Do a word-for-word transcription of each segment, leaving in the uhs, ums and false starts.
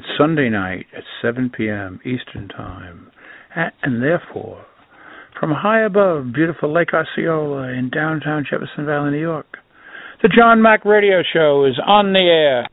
It's Sunday night at seven p.m. Eastern Time, and therefore, from high above beautiful Lake Osceola in downtown Jefferson Valley, New York, the John Mack Radio Show is on the air.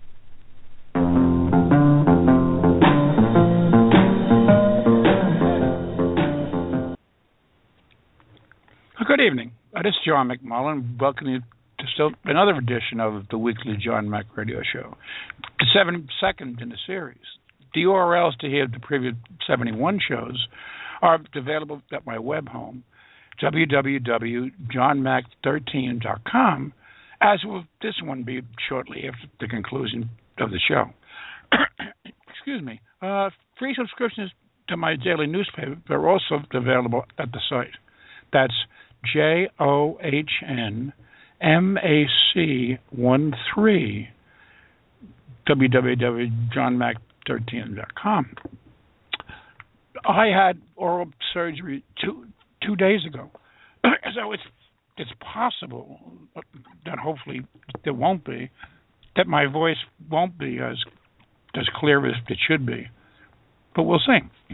Good evening. This is John McMullen. Welcome you to still another edition of the weekly John Mack Radio Show, the seventy-second in the series. The U R Ls to hear the previous seventy-one shows are available at my web home, w w w dot john mack thirteen dot com, as will this one be shortly after the conclusion of the show. Excuse me. Uh, free subscriptions to my daily newspaper are also available at the site. That's J O H N M A C one three, w w w dot john mack thirteen dot com. I had oral surgery two two days ago, so it's it's possible that hopefully there won't be, that my voice won't be as as clear as it should be, but we'll see.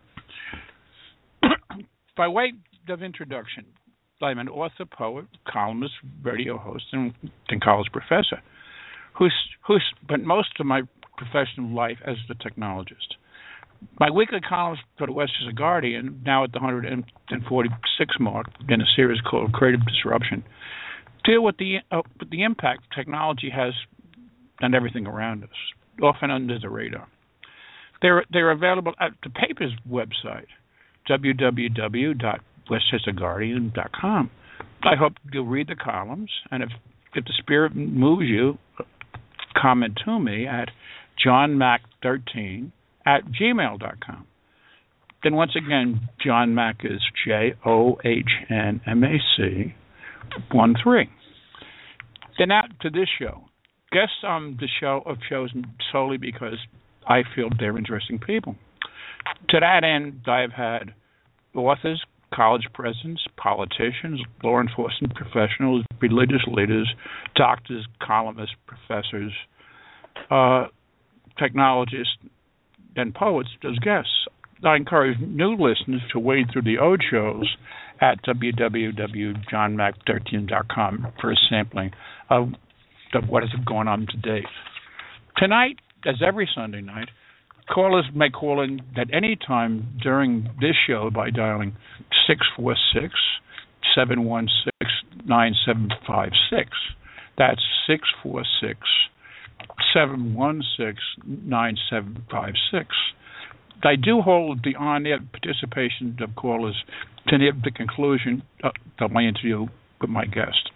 By way of introduction, I'm an author, poet, columnist, radio host, and, and college professor who's, who's spent most of my professional life as the technologist. My weekly columns for the Westchester Guardian, now at the one hundred forty-six mark, in a series called Creative Disruption, deal with the, uh, with the impact technology has on everything around us, often under the radar. They're, they're available at the paper's website, w w w dot westchester guardian dot com. I hope you'll read the columns, and if, if the spirit moves you, comment to me at john mack thirteen at gmail dot com. Then once again, John Mack is J O H N M A C one three. Then out to this show. Guests on the show are chosen solely because I feel they're interesting people. To that end, I've had authors, college presidents, politicians, law enforcement professionals, religious leaders, doctors, columnists, professors, uh, technologists, and poets as guests. I encourage new listeners to wade through the old shows at w w w dot john mack thirteen dot com for a sampling of, of what is going on to date. Tonight, as every Sunday night, callers may call in at any time during this show by dialing six four six, seven one six, nine seven five six. That's six four six, seven one six, nine seven five six. I do hold the on-air participation of callers to near the conclusion of my interview with my guest.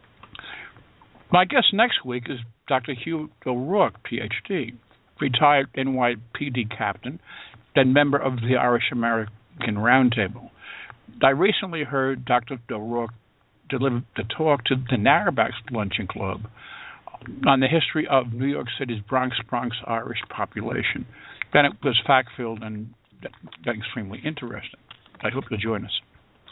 My guest next week is Doctor Hugh O'Rourke, P H D, retired N Y P D captain, then member of the Irish American Roundtable. I recently heard Doctor O'Rourke deliver the talk to the Narrabacks Luncheon Club on the history of New York City's Bronx Bronx Irish population. Then it was fact-filled and extremely interesting. I hope you'll join us.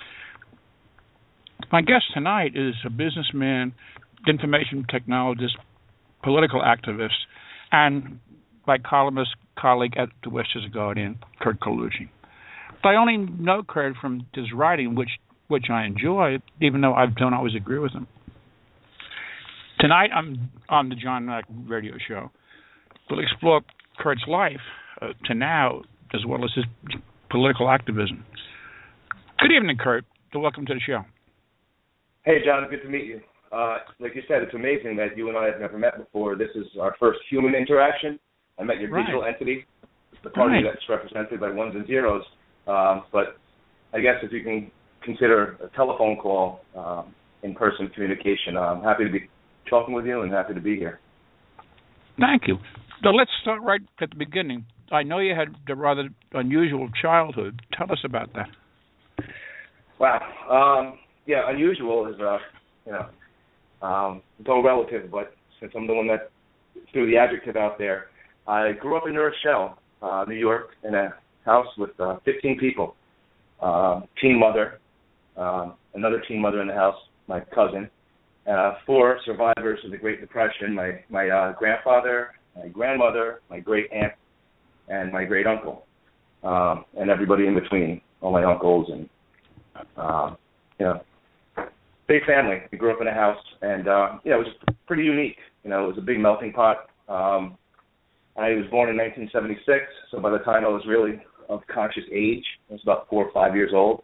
My guest tonight is a businessman, information technologist, political activist, and my columnist colleague at the Westchester Guardian, Kurt Colucci. I only know Kurt from his writing, which which I enjoy, even though I don't always agree with him. Tonight, I'm on the John Mack Radio Show. We'll explore Kurt's life uh, to now, as well as his political activism. Good evening, Kurt. Welcome to the show. Hey, John. Good to meet you. Uh, like you said, it's amazing that you and I have never met before. This is our first human interaction. I met your right. digital entity, the party right. that's represented by ones and zeros. Um, but I guess if you can consider a telephone call um, in-person communication, I'm happy to be talking with you and happy to be here. Thank you. So let's start right at the beginning. I know you had a rather unusual childhood. Tell us about that. Wow. Um, yeah, unusual is, uh, you know, um, it's all relative, but since I'm the one that threw the adjective out there, I grew up in New Rochelle, uh, New York, in a house with uh, fifteen people, uh, teen mother, um, another teen mother in the house, my cousin, uh, four survivors of the Great Depression, my, my uh, grandfather, my grandmother, my great aunt, and my great uncle, um, and everybody in between, all my uncles and uh, you know, big family. We grew up in a house, and uh, yeah, it was pretty unique. You know, it was a big melting pot. Um, I was born in nineteen seventy-six, so by the time I was really of conscious age, I was about four or five years old.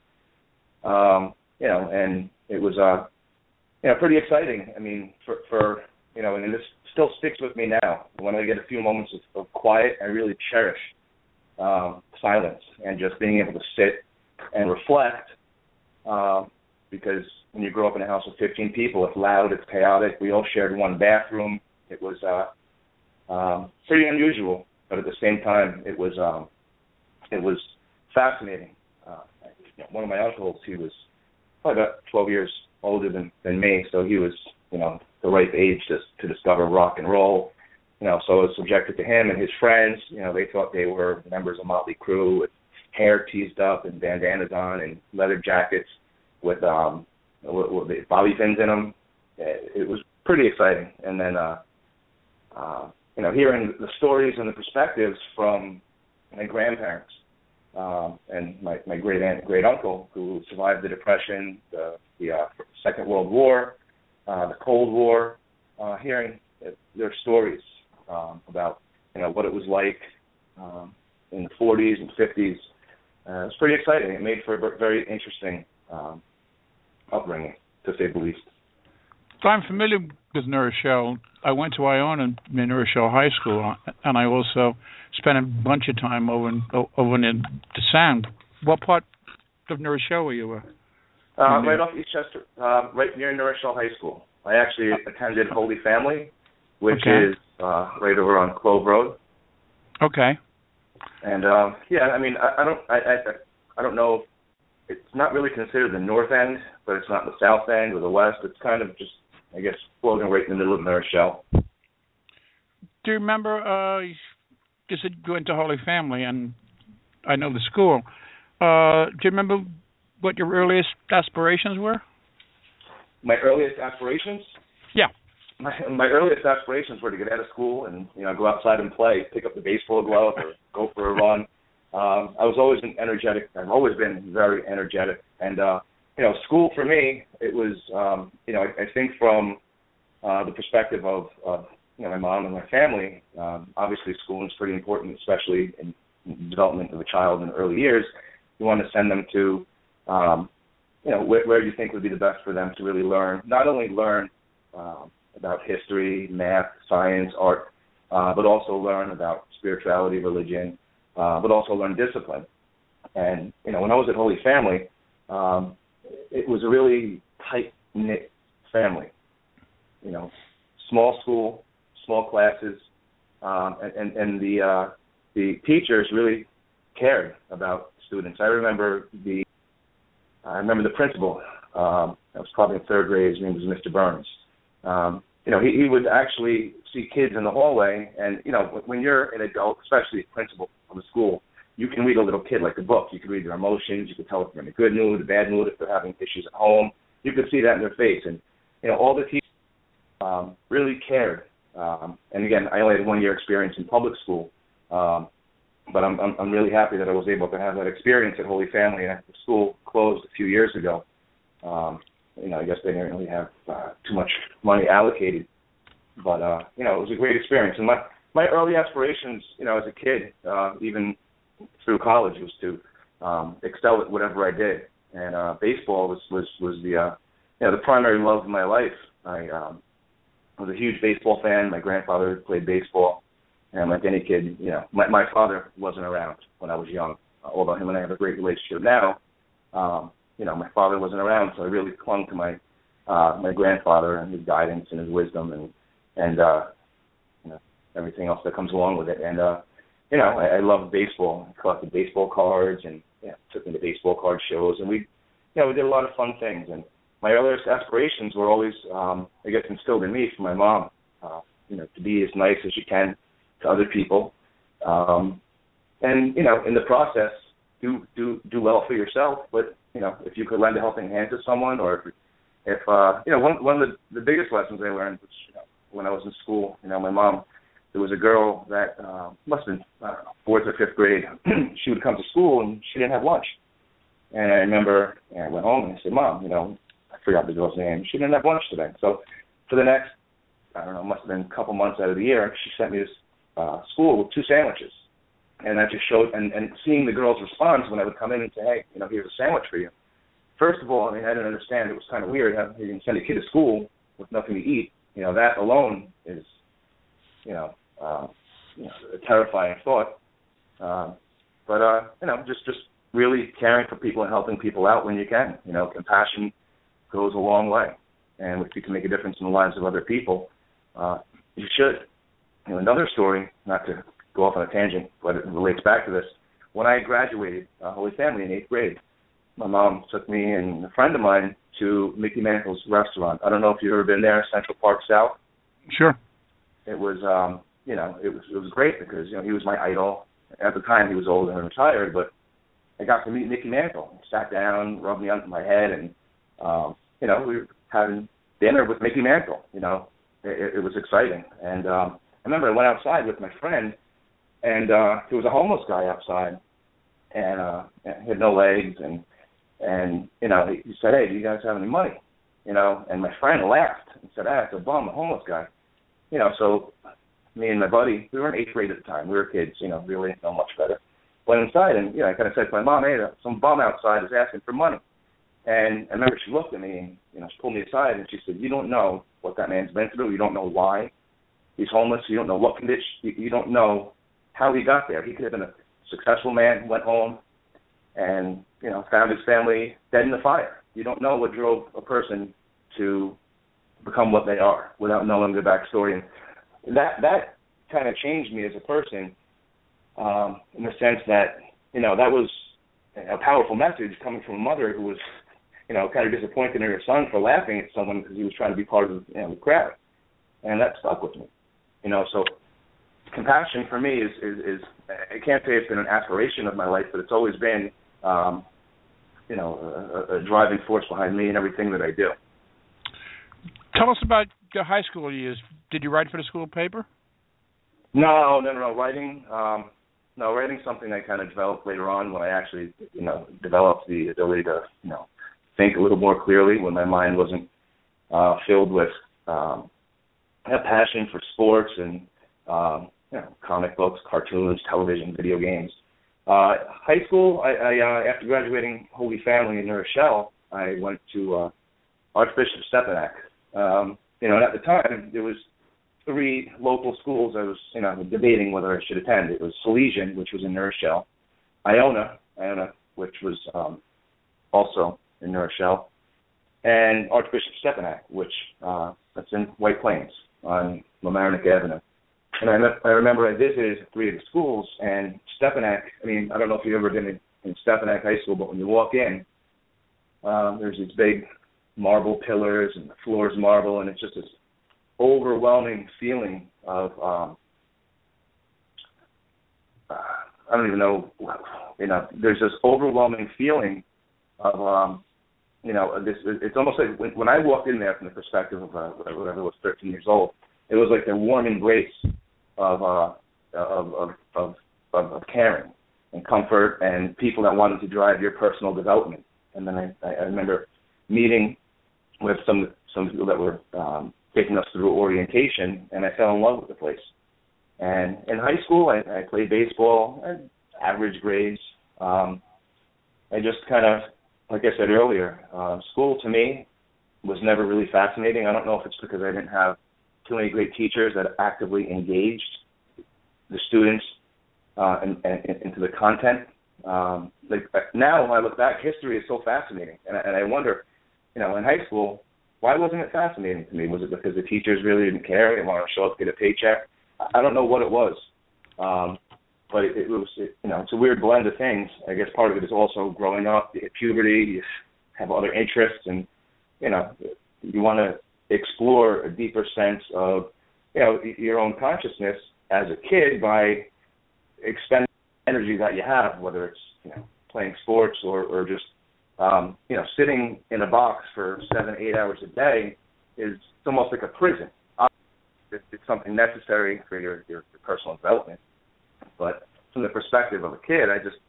Um, you know, and it was uh, you know, pretty exciting. I mean, for, for you know, and this still sticks with me now. When I get a few moments of, of quiet, I really cherish um, silence and just being able to sit and reflect. Uh, because when you grow up in a house with fifteen people, it's loud, it's chaotic. We all shared one bathroom. It was uh, um, pretty unusual, but at the same time, it was um, it was fascinating. Uh, one of my uncles, he was probably about twelve years older than, than me, so he was, you know, the ripe age to to discover rock and roll. You know, so I was subjected to him and his friends. You know, they thought they were members of Motley Crue with hair teased up and bandanas on and leather jackets with um with, with bobby pins in them. It was pretty exciting. And then, uh, uh, you know, hearing the stories and the perspectives from my grandparents um, and my, my great aunt, great uncle who survived the Depression, the, the uh, Second World War, uh, the Cold War, uh, hearing their stories um, about, you know, what it was like um, in the forties and fifties. Uh, it's pretty exciting. It made for a very interesting um, upbringing, to say the least. So I'm familiar with New Rochelle. I went to Iona in New Rochelle High School, and I also spent a bunch of time over in, over in the Sound. What part of New Rochelle were you? Uh, uh, right off Eastchester, uh, right near New Rochelle High School. I actually attended Holy Family, which okay. is uh, right over on Clove Road. Okay. And uh, yeah, I mean, I, I don't, I, I, I don't know. It's not really considered the north end, but it's not the south end or the west. It's kind of just, I guess, floating right in the middle of New Rochelle. Do you remember? Uh, you said you went to Holy Family, and I know the school. Uh, do you remember what your earliest aspirations were? My earliest aspirations? Yeah. My, my earliest aspirations were to get out of school and, you know, go outside and play, pick up the baseball glove or go for a run. Um, I was always an energetic. I've always been very energetic. And, uh, you know, school for me, it was, um, you know, I, I think from uh, the perspective of, of, you know, my mom and my family, um, obviously schooling is pretty important, especially in the development of a child in the early years. You want to send them to, um, you know, where, where you think would be the best for them to really learn, not only learn um, about history, math, science, art, uh, but also learn about spirituality, religion, uh, but also learn discipline. And, you know, when I was at Holy Family, um, it was a really tight-knit family. You know, small school, small classes, um, and, and, and the uh, the teachers really cared about students. I remember the I remember the principal. Um, I was probably in third grade. His name was Mister Burns. Um, you know, he, he would actually see kids in the hallway, and you know, when you're an adult, especially a principal of a school, you can read a little kid like a book. You can read their emotions. You can tell if they're in a good mood, a bad mood, if they're having issues at home. You could see that in their face, and you know, all the teachers um, really cared. Um, and again, I only had one year experience in public school, um, but I'm, I'm I'm really happy that I was able to have that experience at Holy Family. And the school closed a few years ago. Um, you know, I guess they didn't really have uh, too much money allocated, but uh, you know, it was a great experience. And my my early aspirations, you know, as a kid, uh, even through college, was to um, excel at whatever I did. And uh, baseball was was was the uh, you know, the primary love of my life. I um, was a huge baseball fan. My grandfather played baseball, and like any kid, you know, my, my father wasn't around when I was young, uh, although him and I have a great relationship now. Um, you know, my father wasn't around, so I really clung to my uh, my grandfather and his guidance and his wisdom and and uh, you know, everything else that comes along with it. And uh, you know, I, I loved baseball. I collected baseball cards and you know, took me to baseball card shows, and we, you know, we did a lot of fun things. And my earliest aspirations were always, um, I guess, instilled in me from my mom. Uh, you know, to be as nice as you can to other people, um, and you know, in the process, do do do well for yourself. But you know, if you could lend a helping hand to someone, or if, if uh, you know, one one of the, the biggest lessons I learned was, you know, when I was in school. You know, my mom there was a girl that uh, must have been, I don't know, fourth or fifth grade. She would come to school and she didn't have lunch. And I remember, and I went home and I said, Mom, you know, I forgot the girl's name. She didn't have lunch today. So for the next, I don't know, must have been a couple months out of the year, she sent me to uh, school with two sandwiches. And that just showed, and, and seeing the girl's response when I would come in and say, hey, you know, here's a sandwich for you. First of all, I mean, I didn't understand. It was kind of weird how you can send a kid to school with nothing to eat. You know, that alone is, you know, uh, you know a terrifying thought. Uh, but, uh, you know, just, just really caring for people and helping people out when you can. You know, compassion goes a long way. And if you can make a difference in the lives of other people, uh, you should. You know, another story, not to go off on a tangent, but it relates back to this. When I graduated uh, Holy Family in eighth grade, my mom took me and a friend of mine to Mickey Mantle's restaurant. I don't know if you've ever been there, Central Park South. Sure. It was, um, you know, it was it was great because, you know, he was my idol. At the time, he was old and retired, but I got to meet Mickey Mantle. He sat down, rubbed me onto my head, and, um, you know, we were having dinner with Mickey Mantle. You know, it, it was exciting. And um, I remember I went outside with my friend, and uh, there was a homeless guy outside, and uh, he had no legs, and And, you know, he said, hey, do you guys have any money? You know, and my friend laughed and said, ah, it's a bum, a homeless guy. You know, so me and my buddy, we were in eighth grade at the time. We were kids, you know, really didn't know much better. Went inside and, you know, I kind of said to my mom, hey, some bum outside is asking for money. And I remember she looked at me and, you know, she pulled me aside and she said, you don't know what that man's been through. You don't know why he's homeless. You don't know what condition. You, you don't know how he got there. He could have been a successful man who went home and, you know, found his family dead in the fire. You don't know what drove a person to become what they are without knowing their backstory. And that that kind of changed me as a person um, in the sense that, you know, that was a powerful message coming from a mother who was, you know, kind of disappointed in her son for laughing at someone because he was trying to be part of, you know, the crowd. And that stuck with me. You know, so compassion for me is, is, is I can't say it's been an aspiration of my life, but it's always been, um, you know, a, a driving force behind me and everything that I do. Tell us about your high school years. Did you write for the school paper? No, no, no, no. Writing, um, no, writing's something I kind of developed later on when I actually, you know, developed the ability to, you know, think a little more clearly when my mind wasn't uh, filled with um, a passion for sports and, um, you know, comic books, cartoons, television, video games. Uh, high school, I, I uh, after graduating Holy Family in New Rochelle, I went to uh, Archbishop Stepanak. Um, you know, and at the time, there was three local schools I was, you know, debating whether I should attend. It was Salesian, which was in New Rochelle, Iona, Iona, which was um, also in New Rochelle, and Archbishop Stepanak, which uh, that's in White Plains on Mamaroneck Avenue. And I, I remember I visited three of the schools, and Stepanak, I mean, I don't know if you've ever been in, in Stepanak High School, but when you walk in, um, there's these big marble pillars, and the floor is marble, and it's just this overwhelming feeling of, um, uh, I don't even know, you know, there's this overwhelming feeling of, um, you know, this. It's almost like when, when I walked in there from the perspective of uh, whatever I was, thirteen years old, it was like the warm embrace of, uh, of, of, of, of, of caring and comfort and people that wanted to drive your personal development. And then I, I remember meeting with some some people that were um, taking us through orientation, and I fell in love with the place. And in high school, I, I played baseball, I had average grades. Um, I just kind of, like I said earlier, uh, school to me was never really fascinating. I don't know if it's because I didn't have too many great teachers that actively engaged the students uh, and, and, into the content. Um, like now, when I look back, history is so fascinating, and I, and I wonder, you know, in high school, why wasn't it fascinating to me? Was it because the teachers really didn't care? They wanted to show up, get a paycheck? I don't know what it was, um, but it, it was, it, you know, it's a weird blend of things. I guess part of it is also growing up, you hit puberty, you have other interests, and you know, you want to explore a deeper sense of, you know, your own consciousness as a kid by expending energy that you have, whether it's, you know, playing sports or, or just, um, you know, sitting in a box for seven, eight hours a day is almost like a prison. it, it's something necessary for your, your your personal development. But from the perspective of a kid, I just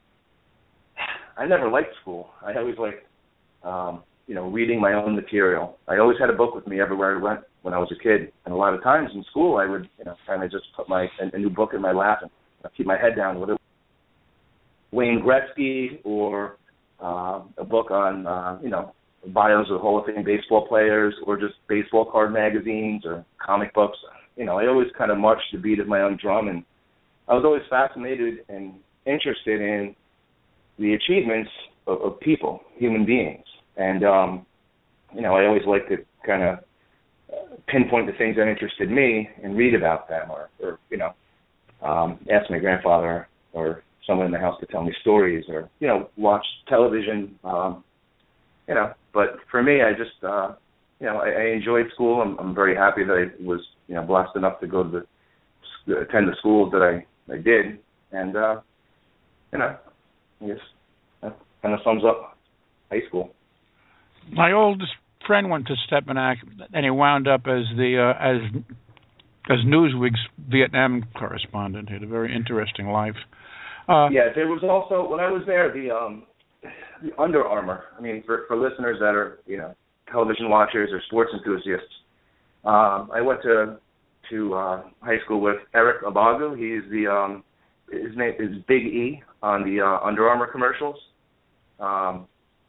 I never liked school. I always liked um, you know reading my own material. I always had a book with me everywhere I went when I was a kid, and a lot of times in school I would you know kind of just put my a, a new book in my lap and you know, keep my head down with it. Wayne Gretzky or uh, a book on uh, you know. bios of Hall of Fame baseball players, or just baseball card magazines or comic books. You know, I always kind of marched the beat of my own drum, and I was always fascinated and interested in the achievements of, of people, human beings. And, um, you know, I always like to kind of pinpoint the things that interested me and read about them, or, or you know, um, ask my grandfather or someone in the house to tell me stories, or, you know, watch television, um, you know, but for me, I just, uh, you know, I, I enjoyed school. I'm, I'm very happy that I was, you know, blessed enough to go to the, attend the schools that I, I did. And, uh, you know, I guess that kind of sums up high school. My oldest friend went to Stepinac, and he wound up as the, uh, as, as Newsweek's Vietnam correspondent. He had a very interesting life. Uh, yeah, there was also, when I was there, the, um, the Under Armour. I mean, for, for listeners that are, you know, television watchers or sports enthusiasts, um, I went to to uh, high school with Eric Abagu. He's the um, his name is Big E on the uh, Under Armour commercials. Um,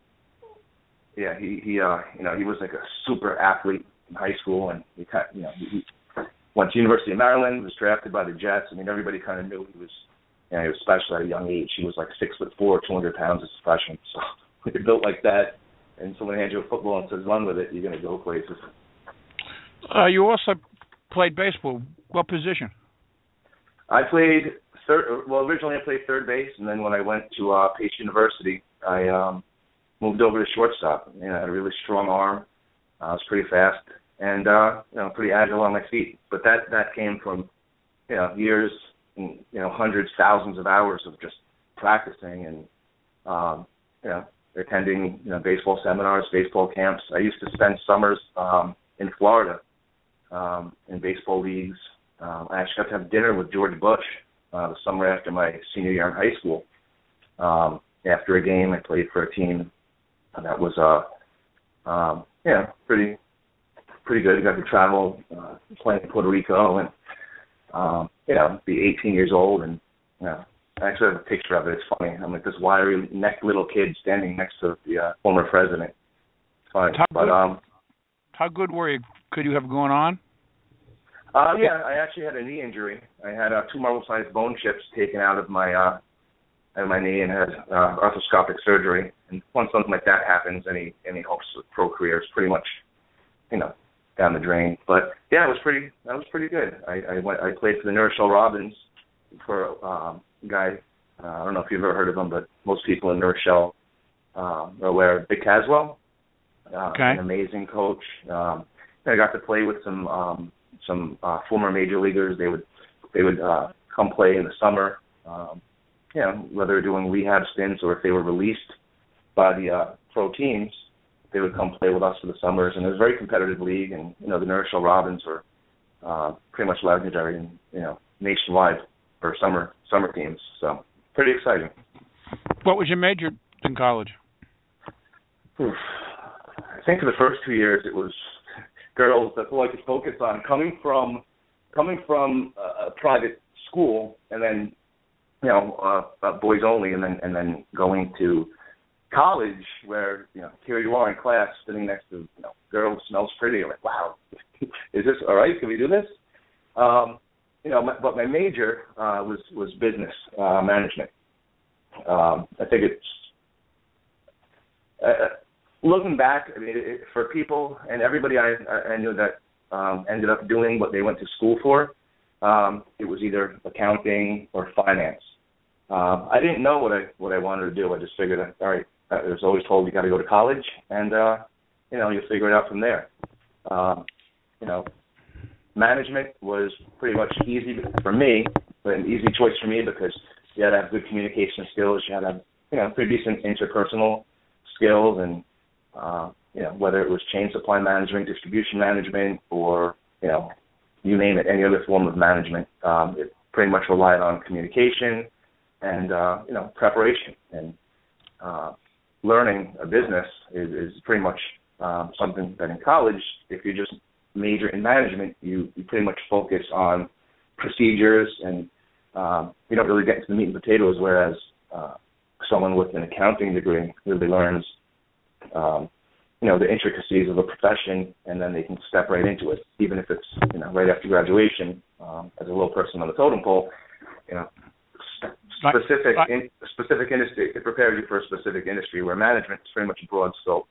yeah, he he uh, you know he was like a super athlete in high school, and he kind you know he went to University of Maryland, was drafted by the Jets. I mean, everybody kind of knew he was. You know, he was special at a young age. He was like six foot four, two hundred pounds as a freshman. So when you're built like that, and someone hands you a football and says run with it, you're going to go places. Uh, you also played baseball. What position? I played third. Well, originally I played third base, and then when I went to uh, Pace University, I um, moved over to shortstop. You know, I had a really strong arm. I was pretty fast and uh, you know pretty agile on my feet. But that that came from you know years. And, you know, hundreds, thousands of hours of just practicing and, um, you know, attending, you know, baseball seminars, baseball camps. I used to spend summers um, in Florida um, in baseball leagues. Um, I actually got to have dinner with George Bush uh, the summer after my senior year in high school. Um, after a game, I played for a team that was, uh, um, yeah, pretty, pretty good. I got to travel, uh, playing in Puerto Rico and, um, you know, be eighteen years old, and you know, I actually have a picture of it. It's funny. I'm like this wiry neck little kid standing next to the uh, former president. It's funny. How but good, um, how good were you? Could you have going on? Uh, yeah, I actually had a knee injury. I had uh, two marble-sized bone chips taken out of my uh, out of my knee, and had uh, arthroscopic surgery. And once something like that happens, any any hopes of pro career is pretty much, you know, down the drain. But yeah, it was pretty. That was pretty good. I I, went, I played for the New Rochelle Robins for um, a guy. Uh, I don't know if you've ever heard of him, but most people in New Rochelle um, are aware of Dick Caswell. Uh, okay. An amazing coach. Um, I got to play with some um, some uh, former major leaguers. They would they would uh, come play in the summer. Um, you know, whether they're doing rehab stints or if they were released by the uh, pro teams, they would come play with us for the summers. And it was a very competitive league. And you know, the New Rochelle Robins were uh, pretty much legendary, and you know, nationwide for summer summer teams. So pretty exciting. What was your major in college? Oof. I think for the first two years it was girls. That's all I could focus on. Coming from coming from a private school, and then you know uh, uh, boys only, and then and then going to college where you know here you are in class sitting next to you know girls smells pretty. You're like, wow, is this all right? Can we do this? Um, you know, my, but my major uh, was was business uh, management. Um, I think it's. Uh, Looking back, I mean, it, for people and everybody I, I knew that um, ended up doing what they went to school for, um, it was either accounting or finance. Uh, I didn't know what I what I wanted to do. I just figured, all right, I was always told you got to go to college, and uh, you know, you'll figure it out from there. Um, you know, management was pretty much easy for me, but an easy choice for me because you had to have good communication skills. You had to have, you know, pretty decent interpersonal skills, and Uh, you know, whether it was chain supply management, distribution management, or, you know, you name it, any other form of management. Um, it pretty much relied on communication and, uh, you know, preparation. And uh, learning a business is, is pretty much um, something that in college, if you just major in management, you, you pretty much focus on procedures and um, you don't really get into the meat and potatoes, whereas uh, someone with an accounting degree really learns, um, you know, the intricacies of a profession, and then they can step right into it, even if it's, you know, right after graduation um, as a low person on the totem pole. You know, specific in, specific industry, it prepares you for a specific industry, where management is pretty much a broad scope.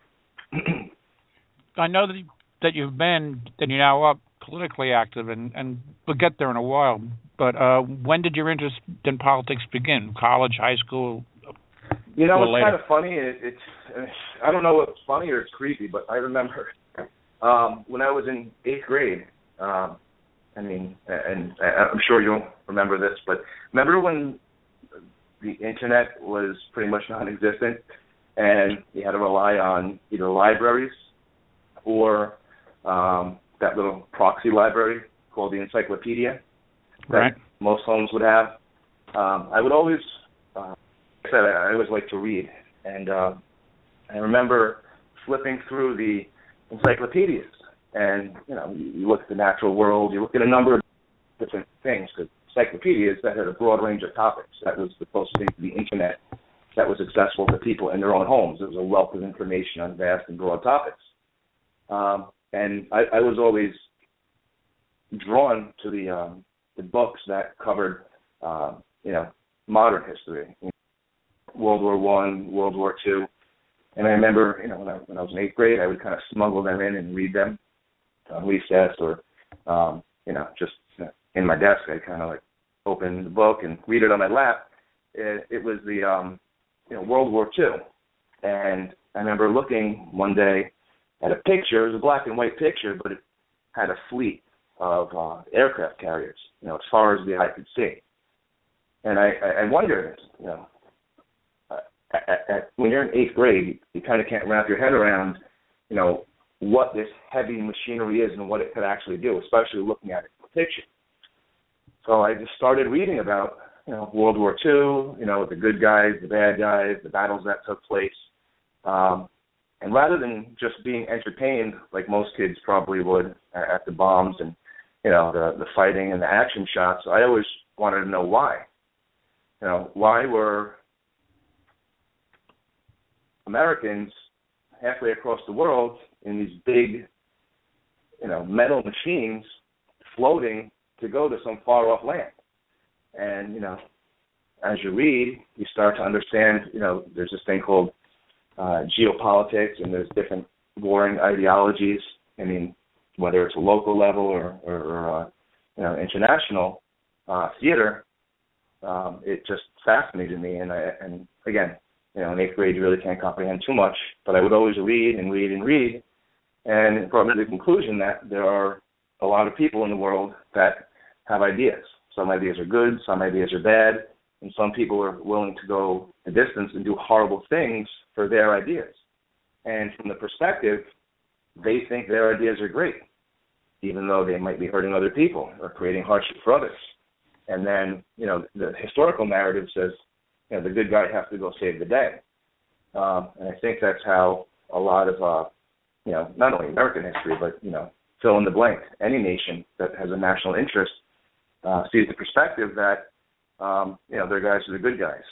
I know that you, that you've been that you're now up politically active, and, and we'll get there in a while. But uh, when did your interest in politics begin? College, high school? You know, it's later? kind of funny. It, it's I don't know if it's funny or it's creepy, but I remember um, when I was in eighth grade. Um, I mean, and, and I'm sure you'll remember this, but remember when the internet was pretty much non-existent, and you had to rely on either libraries or um, that little proxy library called the encyclopedia that right. most homes would have. Um, I would always, uh, like I said, I always like to read, and uh, I remember flipping through the encyclopedias, and you know, you, you look at the natural world, you look at a number of different things, because encyclopedias that had a broad range of topics. That was the closest thing to the internet that was accessible to people in their own homes. It was a wealth of information on vast and broad topics. Um, and I, I was always drawn to the um, the books that covered, uh, you know, modern history, you know, World War One, World War Two. And I remember, you know, when I, when I was in eighth grade, I would kind of smuggle them in and read them on recess, or, um, you know, just in my desk. I kind of like open the book and read it on my lap. It, it was the, um, you know, World War Two, and I remember looking one day at a picture. It was a black and white picture, but it had a fleet of uh, aircraft carriers, you know, as far as the eye could see. And I, I, I wondered, you know, uh, at, at, when you're in eighth grade, you kind of can't wrap your head around, you know, what this heavy machinery is and what it could actually do, especially looking at it in a picture. So I just started reading about, you know, World War Two, you know, the good guys, the bad guys, the battles that took place. Um, and rather than just being entertained like most kids probably would at, at the bombs and, you know, the, the fighting and the action shots, I always wanted to know why. You know, why were Americans halfway across the world in these big, you know, metal machines floating to go to some far-off land? And, you know, as you read, you start to understand, you know, there's this thing called uh, geopolitics, and there's different warring ideologies. I mean, whether it's a local level or, or, or uh, you know, international uh, theater, um, it just fascinated me. And, I, and again, you know, in eighth grade, you really can't comprehend too much, but I would always read and read and read, and brought me to the conclusion that there are a lot of people in the world that have ideas. Some ideas are good, some ideas are bad, and some people are willing to go the distance and do horrible things for their ideas. And from the perspective, they think their ideas are great, even though they might be hurting other people or creating hardship for others. And then, you know, the historical narrative says, you know, the good guy has to go save the day. Um, and I think that's how a lot of, uh, you know, not only American history, but, you know, fill in the blank, any nation that has a national interest Uh, sees the perspective that, um, you know, their guys are the good guys.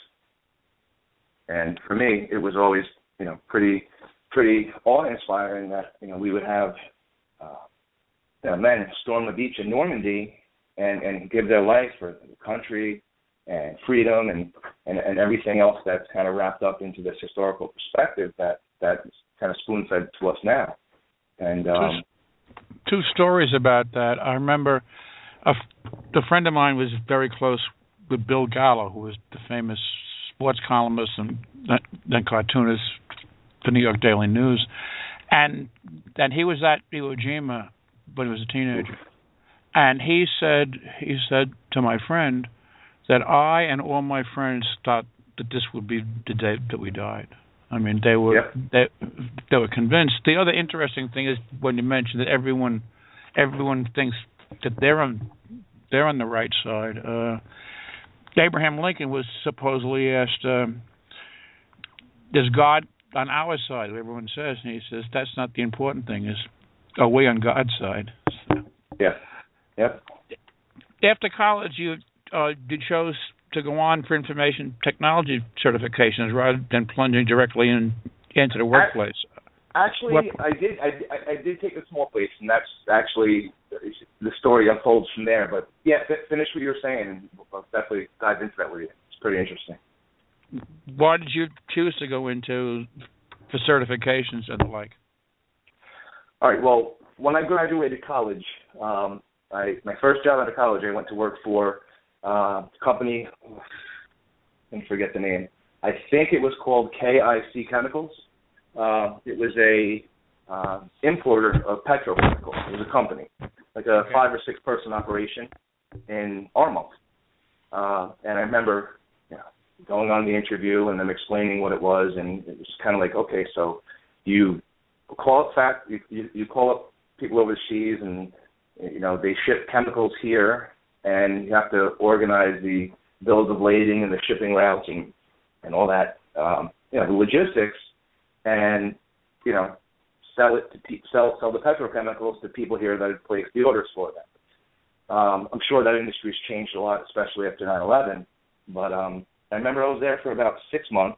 And for me, it was always, you know, pretty, pretty awe-inspiring that, you know, we would have, uh, you know, men storm the beach in Normandy and, and give their life for the country and freedom and, and, and everything else that's kind of wrapped up into this historical perspective that, that is kind of spoon-fed to us now. And um, two, two stories about that. I remember A, a friend of mine was very close with Bill Gallo, who was the famous sports columnist and then cartoonist for the New York Daily News. And and he was at Iwo Jima when he was a teenager. And he said he said to my friend that I and all my friends thought that this would be the day that we died. I mean, they were yep. they they were convinced. The other interesting thing is when you mentioned that everyone everyone thinks that they're on they're on the right side. Uh, Abraham Lincoln was supposedly asked, um, "Is God on our side?" Everyone says, and he says, "That's not the important thing. Is are we on God's side?" So, yeah. Yep. After college, you uh, you chose to go on for information technology certifications rather than plunging directly in into the workplace. Actually, what? I did. I, I did take a small place, and that's actually the story unfolds from there. But yeah, f- finish what you were saying, and we'll definitely dive into that with you. It's pretty interesting. Why did you choose to go into for certifications and the like? All right. Well, when I graduated college, um, I my first job out of college, I went to work for uh, a company. I forget the name. I think it was called K I C Chemicals. Uh, it was a uh, importer of petrochemicals. It was a company, like a okay. five or six person operation in Armonk. Uh, and I remember, you know, going on the interview and them explaining what it was, and it was kind of like, okay, so you call up fact, you, you, you call up people overseas, and you know they ship chemicals here, and you have to organize the bills of lading and the shipping routes and and all that, um, you know, the logistics. And, you know, sell it to pe- sell sell the petrochemicals to people here that have placed the orders for them. Um, I'm sure that industry's changed a lot, especially after nine eleven. But um, I remember I was there for about six months,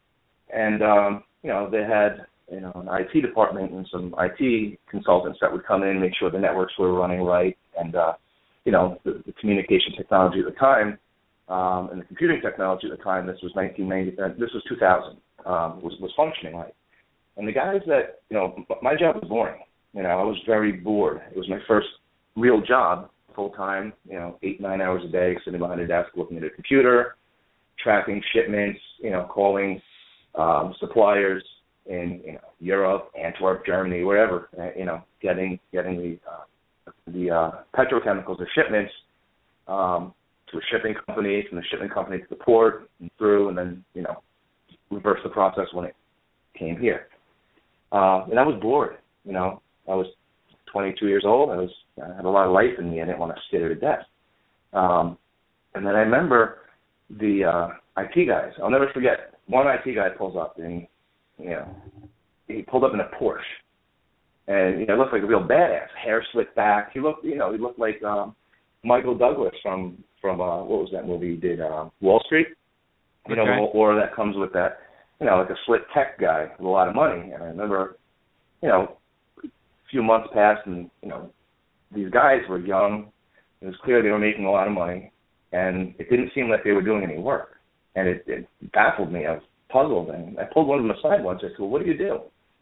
and um, you know they had you know an I T department and some I T consultants that would come in and make sure the networks were running right, and uh, you know the, the communication technology at the time um, and the computing technology at the time. This was nineteen ninety. Uh, this was two thousand. Um, was was functioning right, and the guys that you know, my job was boring. You know, I was very bored. It was my first real job, full time. You know, eight nine hours a day, sitting behind a desk, looking at a computer, tracking shipments. You know, calling um, suppliers in you know Europe, Antwerp, Germany, wherever. Uh, you know, getting getting the uh, the uh, petrochemicals, the shipments um, to a shipping company, from the shipping company to the port and through, and then you know. reverse the process when it came here. Uh, and I was bored, you know. I was twenty-two years old. I was I had a lot of life in me. I didn't want to sit at a desk. Um, and then I remember the uh, I T guys. I'll never forget. One I T guy pulls up, and you know, he pulled up in a Porsche, and you know, looked like a real badass. Hair slicked back. He looked, you know, he looked like um, Michael Douglas from from uh, what was that movie he did? Uh, Wall Street. You know, okay. The aura that comes with that, you know, like a slick tech guy with a lot of money. And I remember, you know, a few months passed, and, you know, these guys were young. It was clear they were making a lot of money, and it didn't seem like they were doing any work. And it, it baffled me. I was puzzled. And I pulled one of them aside once. I said, well, what do you do?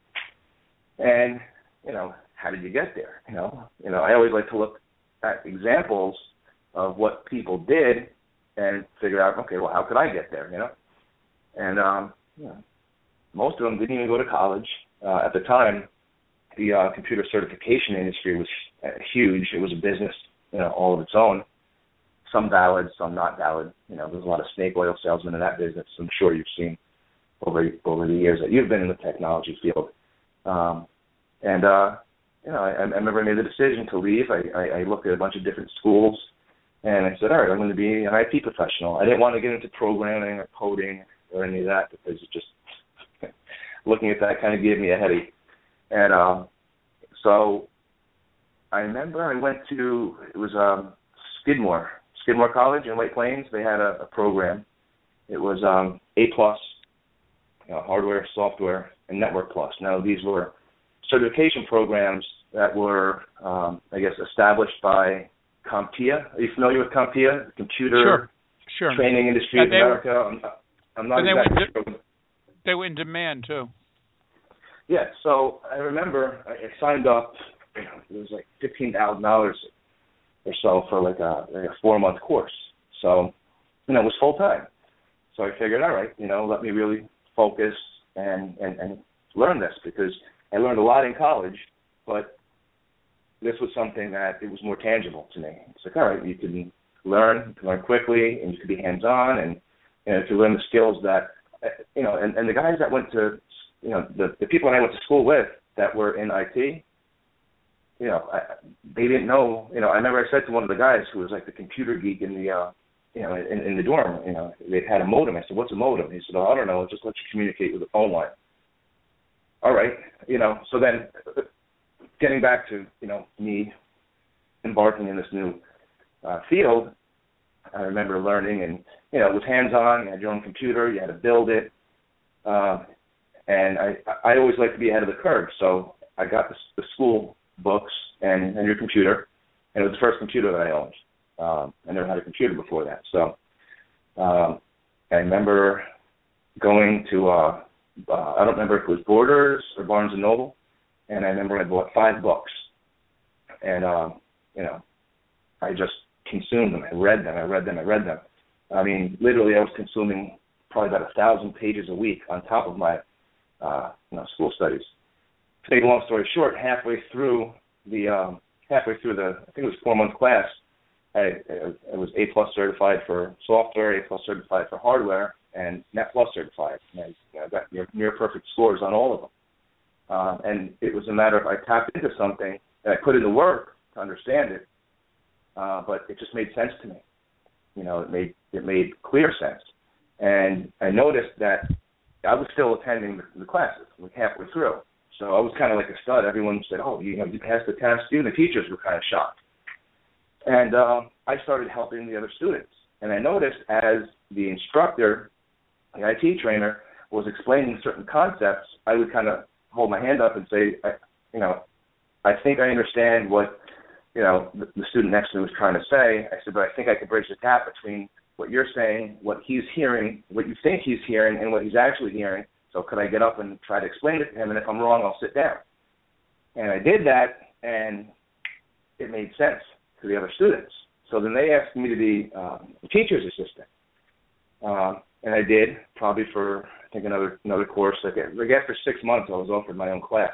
And, you know, how did you get there? You know, you know, I always like to look at examples of what people did and figure out, okay, well, how could I get there, you know? And, um, you know, most of them didn't even go to college. Uh, at the time, the uh, computer certification industry was uh, huge. It was a business, you know, all of its own. Some valid, some not valid. You know, there's a lot of snake oil salesmen in that business. I'm sure you've seen over over the years that you've been in the technology field. Um, and, uh, you know, I, I remember I made the decision to leave. I, I, I looked at a bunch of different schools. And I said, all right, I'm going to be an I T professional. I didn't want to get into programming or coding or any of that because it just looking at that kind of gave me a headache. And um, so I remember I went to, it was um, Skidmore, Skidmore College in White Plains. They had a, a program. It was um, A plus, you know, hardware, software, and Network plus. Now, these were certification programs that were, um, I guess, established by CompTIA. Are you familiar with CompTIA, the computer sure. Sure. training industry in America? I'm, I'm not exactly they sure. Were, they were in demand, too. Yeah, so I remember I signed up, you know, it was like fifteen thousand dollars or so for like a, like a four-month course. So, you know, it was full-time. So I figured, all right, you know, let me really focus and, and, and learn this because I learned a lot in college, but this was something that it was more tangible to me. It's like, all right, you can learn, you can learn quickly, and you can be hands-on, and you know, to learn the skills that, you know, and, and the guys that went to, you know, the, the people that I went to school with that were in I T, you know, I, they didn't know, you know, I remember I said to one of the guys who was like the computer geek in the, uh, you know, in, in the dorm, you know, they had a modem. I said, what's a modem? He said, oh, I don't know. It just lets you communicate with the phone line. All right. You know, so then getting back to, you know, me embarking in this new uh, field, I remember learning, and, you know, it was hands-on. You had your own computer. You had to build it. Uh, and I, I always like to be ahead of the curve. So I got the, the school books and, and your computer, and it was the first computer that I owned. Um, I never had a computer before that. So um, I remember going to, uh, uh, I don't remember if it was Borders or Barnes and Noble, and I remember I bought five books. And, um, you know, I just consumed them. I read them. I read them. I read them. I mean, literally I was consuming probably about a thousand pages a week on top of my uh, you know, school studies. To make a long story short, halfway through the um, halfway through the I think it was four month class, I, I was A plus certified for software, A plus certified for hardware, and Net Plus certified. And I, you know, got near, near perfect scores on all of them. Um, and it was a matter of I tapped into something and I put in the work to understand it, uh, but it just made sense to me. You know, it made it made clear sense. And I noticed that I was still attending the, the classes, like halfway through. So I was kind of like a stud. Everyone said, oh, you know, you passed the test. Even the teachers were kind of shocked. And uh, I started helping the other students. And I noticed as the instructor, the I T trainer, was explaining certain concepts, I would kind of hold my hand up and say, I, you know, I think I understand what, you know, the, the student next to me was trying to say. I said, but I think I could bridge the gap between what you're saying, what he's hearing, what you think he's hearing, and what he's actually hearing. So could I get up and try to explain it to him, and if I'm wrong, I'll sit down. And I did that, and it made sense to the other students. So then they asked me to be um, a teacher's assistant. Um, and I did, probably for, I think, another another course. Like, like after six months, I was offered my own class,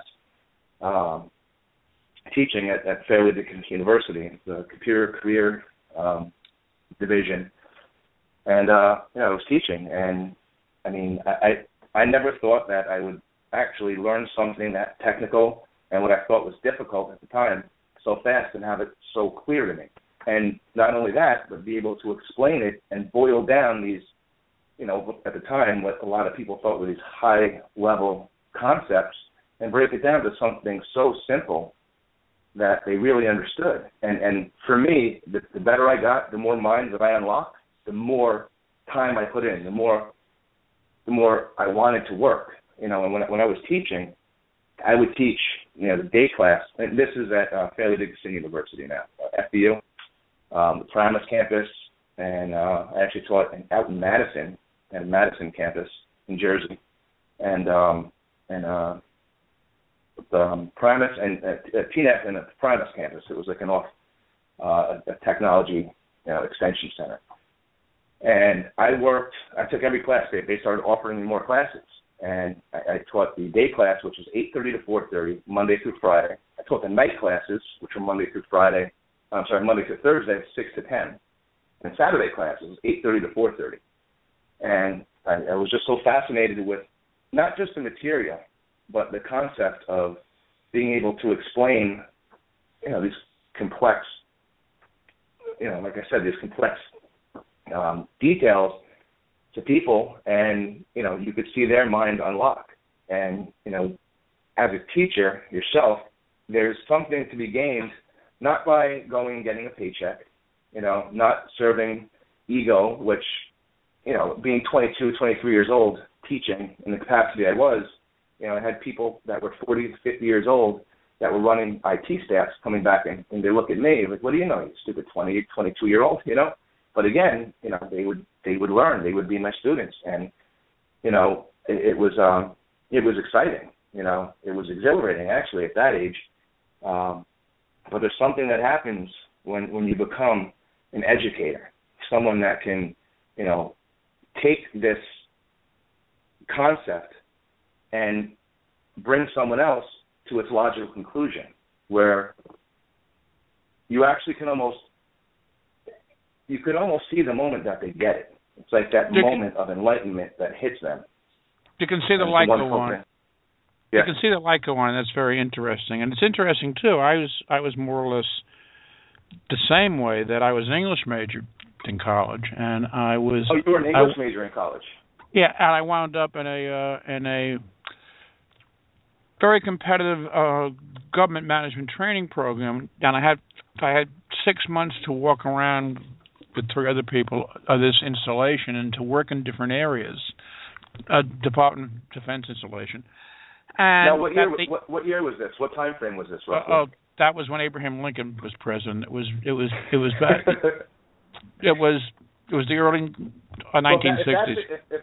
um, teaching at, at Fairleigh Dickinson University, the computer career um, division. And, uh, you know, I was teaching. And, I mean, I, I, I never thought that I would actually learn something that technical and what I thought was difficult at the time so fast and have it so clear to me. And not only that, but be able to explain it and boil down these, you know, at the time, what a lot of people thought were these high-level concepts and break it down to something so simple that they really understood. And and for me, the, the better I got, the more minds that I unlocked, the more time I put in, the more the more I wanted to work. You know, and when when I was teaching, I would teach, you know, the day class, and this is at uh, Fairleigh Dickinson University now, uh, F D U, um, the Primus campus, and uh, I actually taught in, out in Madison, at Madison campus in Jersey, and um, and uh, the um, Primus and uh, T N F and the Primus campus. It was like an off uh, a technology, you know, extension center. And I worked. I took every class. They they started offering me more classes. And I, I taught the day class, which was eight thirty to four thirty, Monday through Friday. I taught the night classes, which were Monday through Friday. I'm sorry, Monday through Thursday, six to ten. And Saturday classes was eight thirty to four thirty. And I, I was just so fascinated with not just the material, but the concept of being able to explain, you know, these complex, you know, like I said, these complex um, details to people, and, you know, you could see their mind unlock. And, you know, as a teacher yourself, there's something to be gained, not by going and getting a paycheck, you know, not serving ego, which, you know, being twenty-two, twenty-three years old, teaching in the capacity I was, you know, I had people that were forty to fifty years old that were running I T staffs coming back, and, and they look at me like, what do you know, you stupid twenty, twenty-two-year-old, you know? But again, you know, they would they would learn. They would be my students, and you know, it, it was um, it was exciting. You know, it was exhilarating actually at that age. Um, but there's something that happens when when you become an educator, someone that can, you know, take this concept and bring someone else to its logical conclusion, where you actually can almost you could almost see the moment that they get it. It's like that you moment can, of enlightenment that hits them. You can see the light go on. Yeah. You can see the light go on. That's very interesting, and it's interesting too. I was I was more or less the same way that I was an English major in college, and I was. Oh, you were an English I, major in college. Yeah, and I wound up in a uh, in a very competitive uh, government management training program, and I had I had six months to walk around with three other people of this installation and to work in different areas, uh, Department of Defense installation. And now, what year? the, what, what year was this? What time frame was this? Roughly? Uh, uh, that was when Abraham Lincoln was president. It was it was it was back. it was it was the early uh, nineteen sixties. Well,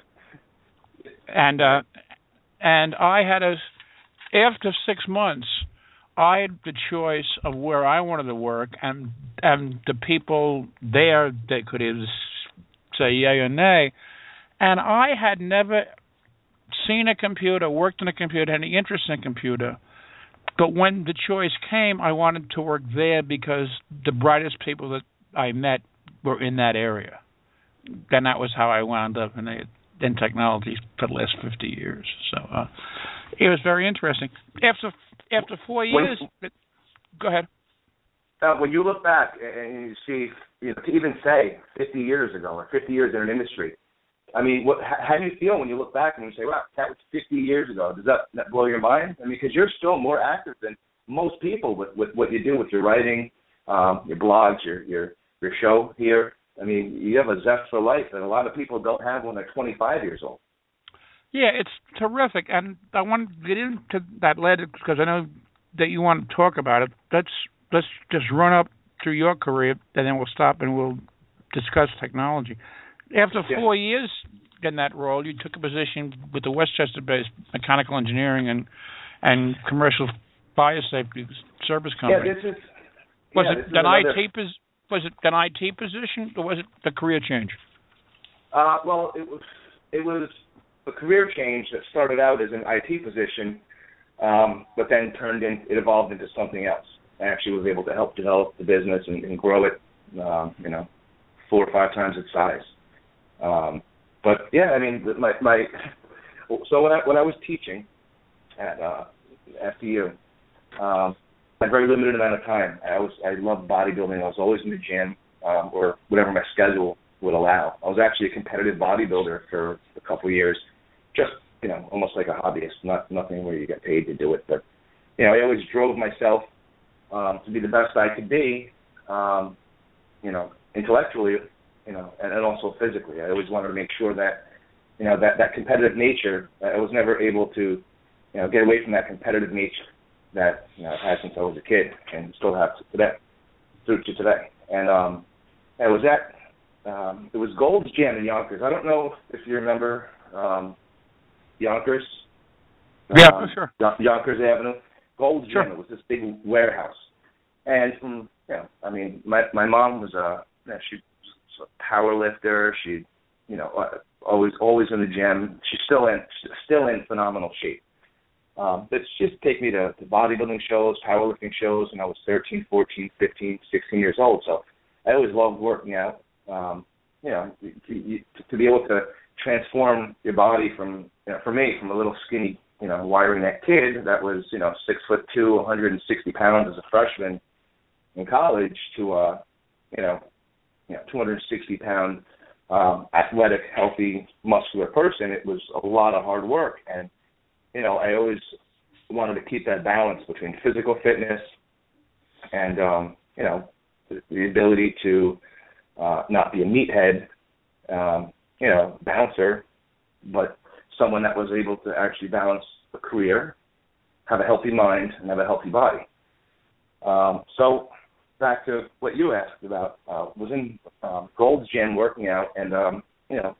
and uh, and I had a after six months, I had the choice of where I wanted to work, and and the people there that could either say yay or nay. And I had never seen a computer, worked on a computer, had any interest in a computer. But when the choice came, I wanted to work there because the brightest people that I met were in that area. Then that was how I wound up in, a, in technology for the last fifty years. So uh, it was very interesting. After after four years, when, go ahead. Uh, when you look back and you see, you know, to even say fifty years ago or fifty years in an industry, I mean, what, how do you feel when you look back and you say, wow, that was fifty years ago? Does that, that blow your mind? I mean, because you're still more active than most people with, with what you do with your writing, um, your blogs, your, your your show here. I mean, you have a zest for life that a lot of people don't have when they're twenty-five years old. Yeah, it's terrific. And I want to get into that later because I know that you want to talk about it. Let's, let's just run up through your career, and then we'll stop and we'll discuss technology. After four yeah. years in that role, you took a position with the Westchester-based mechanical engineering and and commercial fire safety service company. Yeah, this is. Was yeah, it this an another... I T pos- Was it an I T position, or was it a career change? Uh, well, it was it was a career change that started out as an I T position, um, but then turned in. It evolved into something else. I actually was able to help develop the business and, and grow it. Um, you know, four or five times its size. Um, but yeah, I mean, my my. So when I when I was teaching at uh, F D U, um, I had a very limited amount of time. I was I loved bodybuilding. I was always in the gym um, or whatever my schedule would allow. I was actually a competitive bodybuilder for a couple of years, just you know, almost like a hobbyist. Not nothing where you get paid to do it, but you know, I always drove myself um, to be the best I could be. Um, you know, intellectually. You know, and, and also physically. I always wanted to make sure that, you know, that, that competitive nature, I was never able to, you know, get away from that competitive nature that, you know, I've had since I was a kid and still have to today, through to today. And um, I was at, um, it was Gold's Gym in Yonkers. I don't know if you remember um, Yonkers. Yeah, um, for sure. Yonkers Avenue. Gold's sure. Gym. It was this big warehouse. And, from, you know, I mean, my, my mom was a, you know, she a power lifter. She, you know, always always in the gym. She's still in still in phenomenal shape. Um, but she used to take me to, to bodybuilding shows, powerlifting shows, when I was thirteen, fourteen, fifteen, sixteen years old. So I always loved working out. Um, you know, to, to be able to transform your body from, you know, for me, from a little skinny, you know, wiry neck kid that was, you know, six foot two, one hundred sixty pounds as a freshman in college to, uh, you know, you know, two hundred sixty pound, um, athletic, healthy, muscular person. It was a lot of hard work. And, you know, I always wanted to keep that balance between physical fitness and, um, you know, the, the ability to uh, not be a meathead, um, you know, bouncer, but someone that was able to actually balance a career, have a healthy mind, and have a healthy body. Um, so, back to what you asked about, uh, was in um, Gold's Gym working out, and, um, you know,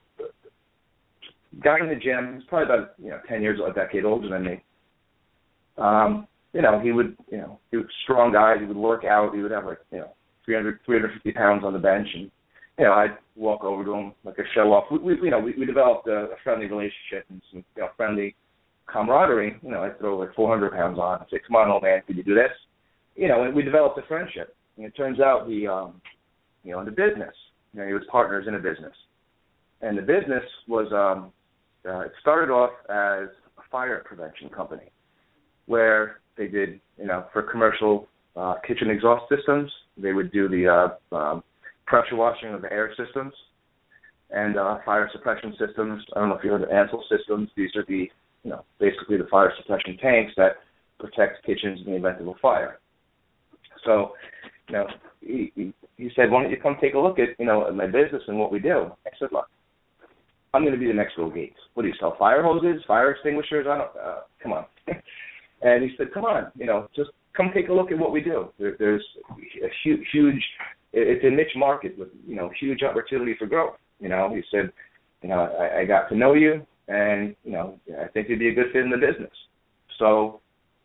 guy in the gym, he's probably about, you know, ten years, a decade older than me. Um, you know, he would, you know, he was a strong guy, he would work out, he would have like, you know, three hundred, three hundred fifty pounds on the bench, and, you know, I'd walk over to him like a show-off. We, we, you know, we, we developed a, a friendly relationship and some, you know, friendly camaraderie. You know, I'd throw like four hundred pounds on and say, come on, old man, could you do this? You know, and we developed a friendship. And it turns out he, um, you know, in the business, you know, he was partners in a business. And the business was, um, uh, it started off as a fire prevention company. where they did, you know, for commercial uh, kitchen exhaust systems, they would do the uh, um, pressure washing of the air systems and uh, fire suppression systems. I don't know if you heard of Ansel systems. These are the, you know, basically the fire suppression tanks that protect kitchens in the event of a fire. So, you know, he, he, he said, why don't you come take a look at, you know, at my business and what we do? I said, look, I'm going to be the next Bill Gates. What do you sell? Fire hoses, fire extinguishers? I don't. Uh, come on. And he said, come on, you know, just come take a look at what we do. There, there's a huge, huge, it's a niche market with, you know, huge opportunity for growth. You know, he said, you know, I, I got to know you, and, you know, I think you'd be a good fit in the business. So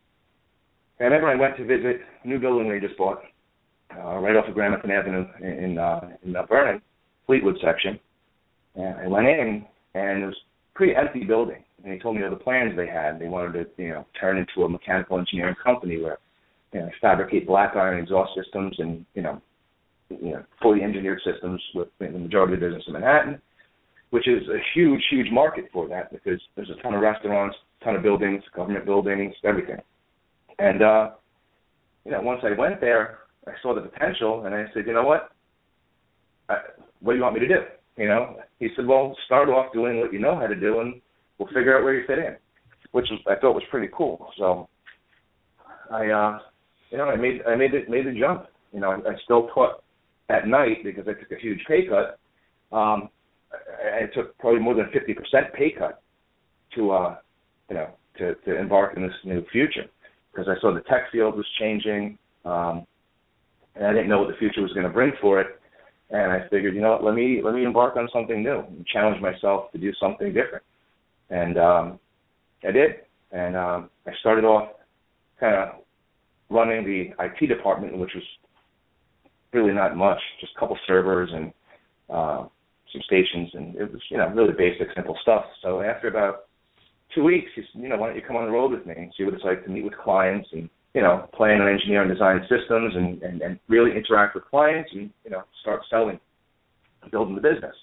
I remember I went to visit a new building we just bought uh, right off of Gramerton Avenue in, uh, in Mount Vernon, Fleetwood section. And I went in, and it was a pretty empty building. And he told me of the plans they had. They wanted to, you know, turn into a mechanical engineering company where, you know, fabricate black iron exhaust systems and, you know, you know, fully engineered systems with the majority of the business in Manhattan, which is a huge, huge market for that because there's a ton of restaurants, a ton of buildings, government buildings, everything. And, uh, you know, once I went there, I saw the potential, and I said, you know what? I, what do you want me to do? You know, he said, well, start off doing what you know how to do, and we'll figure out where you fit in, which was, I thought was pretty cool. So I, uh, you know, I made I made it made the jump. You know, I, I still taught at night because I took a huge pay cut. Um, I, I took probably more than fifty percent pay cut to, uh, you know, to, to embark in this new future because I saw the tech field was changing, um, and I didn't know what the future was going to bring for it. And I figured, you know what, let me let me embark on something new and challenge myself to do something different. And um, I did. And um, I started off kind of running the I T department, which was really not much, just a couple servers and uh, some stations. And it was, you know, really basic, simple stuff. So after about two weeks, he said, you know, why don't you come on the road with me and see what it's like to meet with clients and, you know, plan and engineer and design systems and, and, and really interact with clients and, you know, start selling, building the business.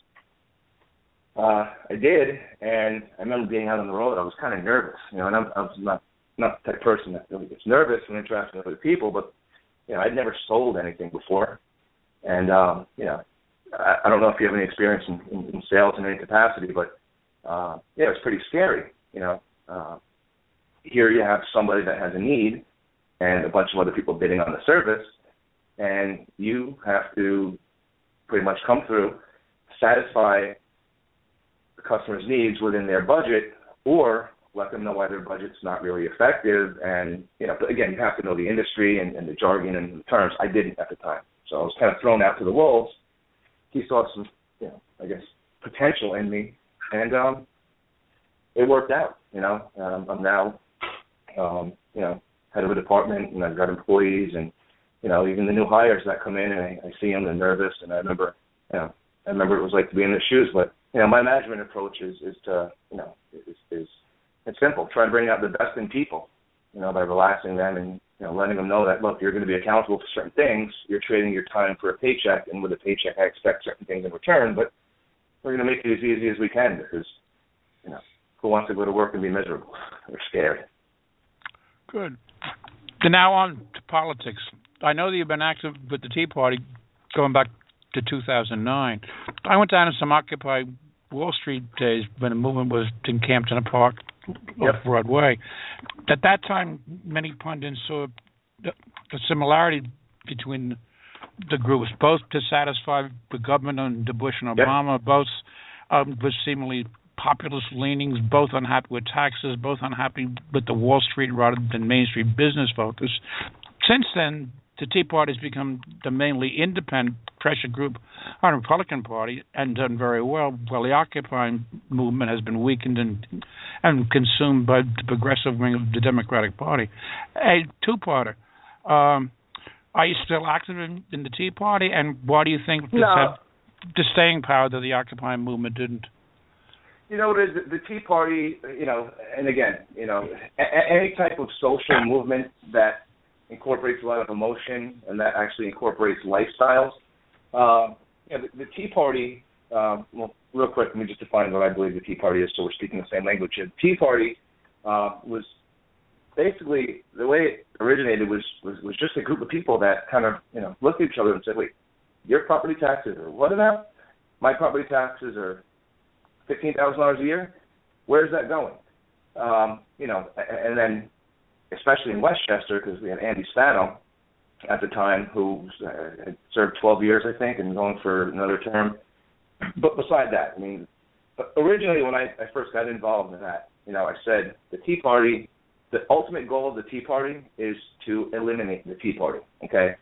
Uh, I did, and I remember being out on the road. I was kind of nervous, you know, and I'm, I was not, not the type of person that really gets nervous when interacting with other people, but, you know, I'd never sold anything before. And, um, you know, I, I don't know if you have any experience in, in, in sales in any capacity, but, uh, yeah, it's pretty scary, you know. Uh, here you have somebody that has a need, and a bunch of other people bidding on the service, and you have to pretty much come through, satisfy the customer's needs within their budget, or let them know why their budget's not really effective. And, you know, but again, you have to know the industry and, and the jargon and the terms. I didn't at the time. So I was kind of thrown out to the wolves. He saw some, you know, I guess, potential in me, and um, it worked out, you know. Um, I'm now, um, you know, head of a department, and I've got employees, and, you know, even the new hires that come in, and I, I see them, they're nervous, and I remember, you know, I remember what it was like to be in their shoes. But, you know, my management approach is, is to, you know, is, is it's simple. Try to bring out the best in people, you know, by relaxing them and, you know, letting them know that, look, you're going to be accountable for certain things. You're trading your time for a paycheck, and with a paycheck, I expect certain things in return, but we're going to make it as easy as we can because, you know, who wants to go to work and be miserable or scared? Good. And now on to politics. I know that you've been active with the Tea Party going back to two thousand nine. I went down to some Occupy Wall Street days when the movement was in Campton Park off yep. Broadway. At that time, many pundits saw the similarity between the groups, both to satisfy the government under Bush and Obama, yep. both um, with seemingly populist leanings, both unhappy with taxes, both unhappy with the Wall Street rather than Main Street business focus. Since then, the Tea Party has become the mainly independent pressure group on the Republican Party and done very well, while the Occupy movement has been weakened and and consumed by the progressive wing of the Democratic Party. A two-parter. Um, are you still active in, in the Tea Party, and why do you think this no. had the staying power that the Occupy movement didn't? You know, the, the Tea Party, you know, and again, you know, a, any type of social movement that incorporates a lot of emotion and that actually incorporates lifestyles. Um, you know, the, the Tea Party, um, well, real quick, let me just define what I believe the Tea Party is so we're speaking the same language. The Tea Party uh, was basically the way it originated was, was was just a group of people that kind of you know looked at each other and said, wait, your property taxes are what now? My property taxes are fifteen thousand dollars a year. Where's that going? Um, you know, and then especially in Westchester, because we had Andy Spano at the time, who uh, had served twelve years, I think, and going for another term. But beside that, I mean, originally when I, I first got involved in that, you know, I said the Tea Party, the ultimate goal of the Tea Party is to eliminate the Tea Party, okay?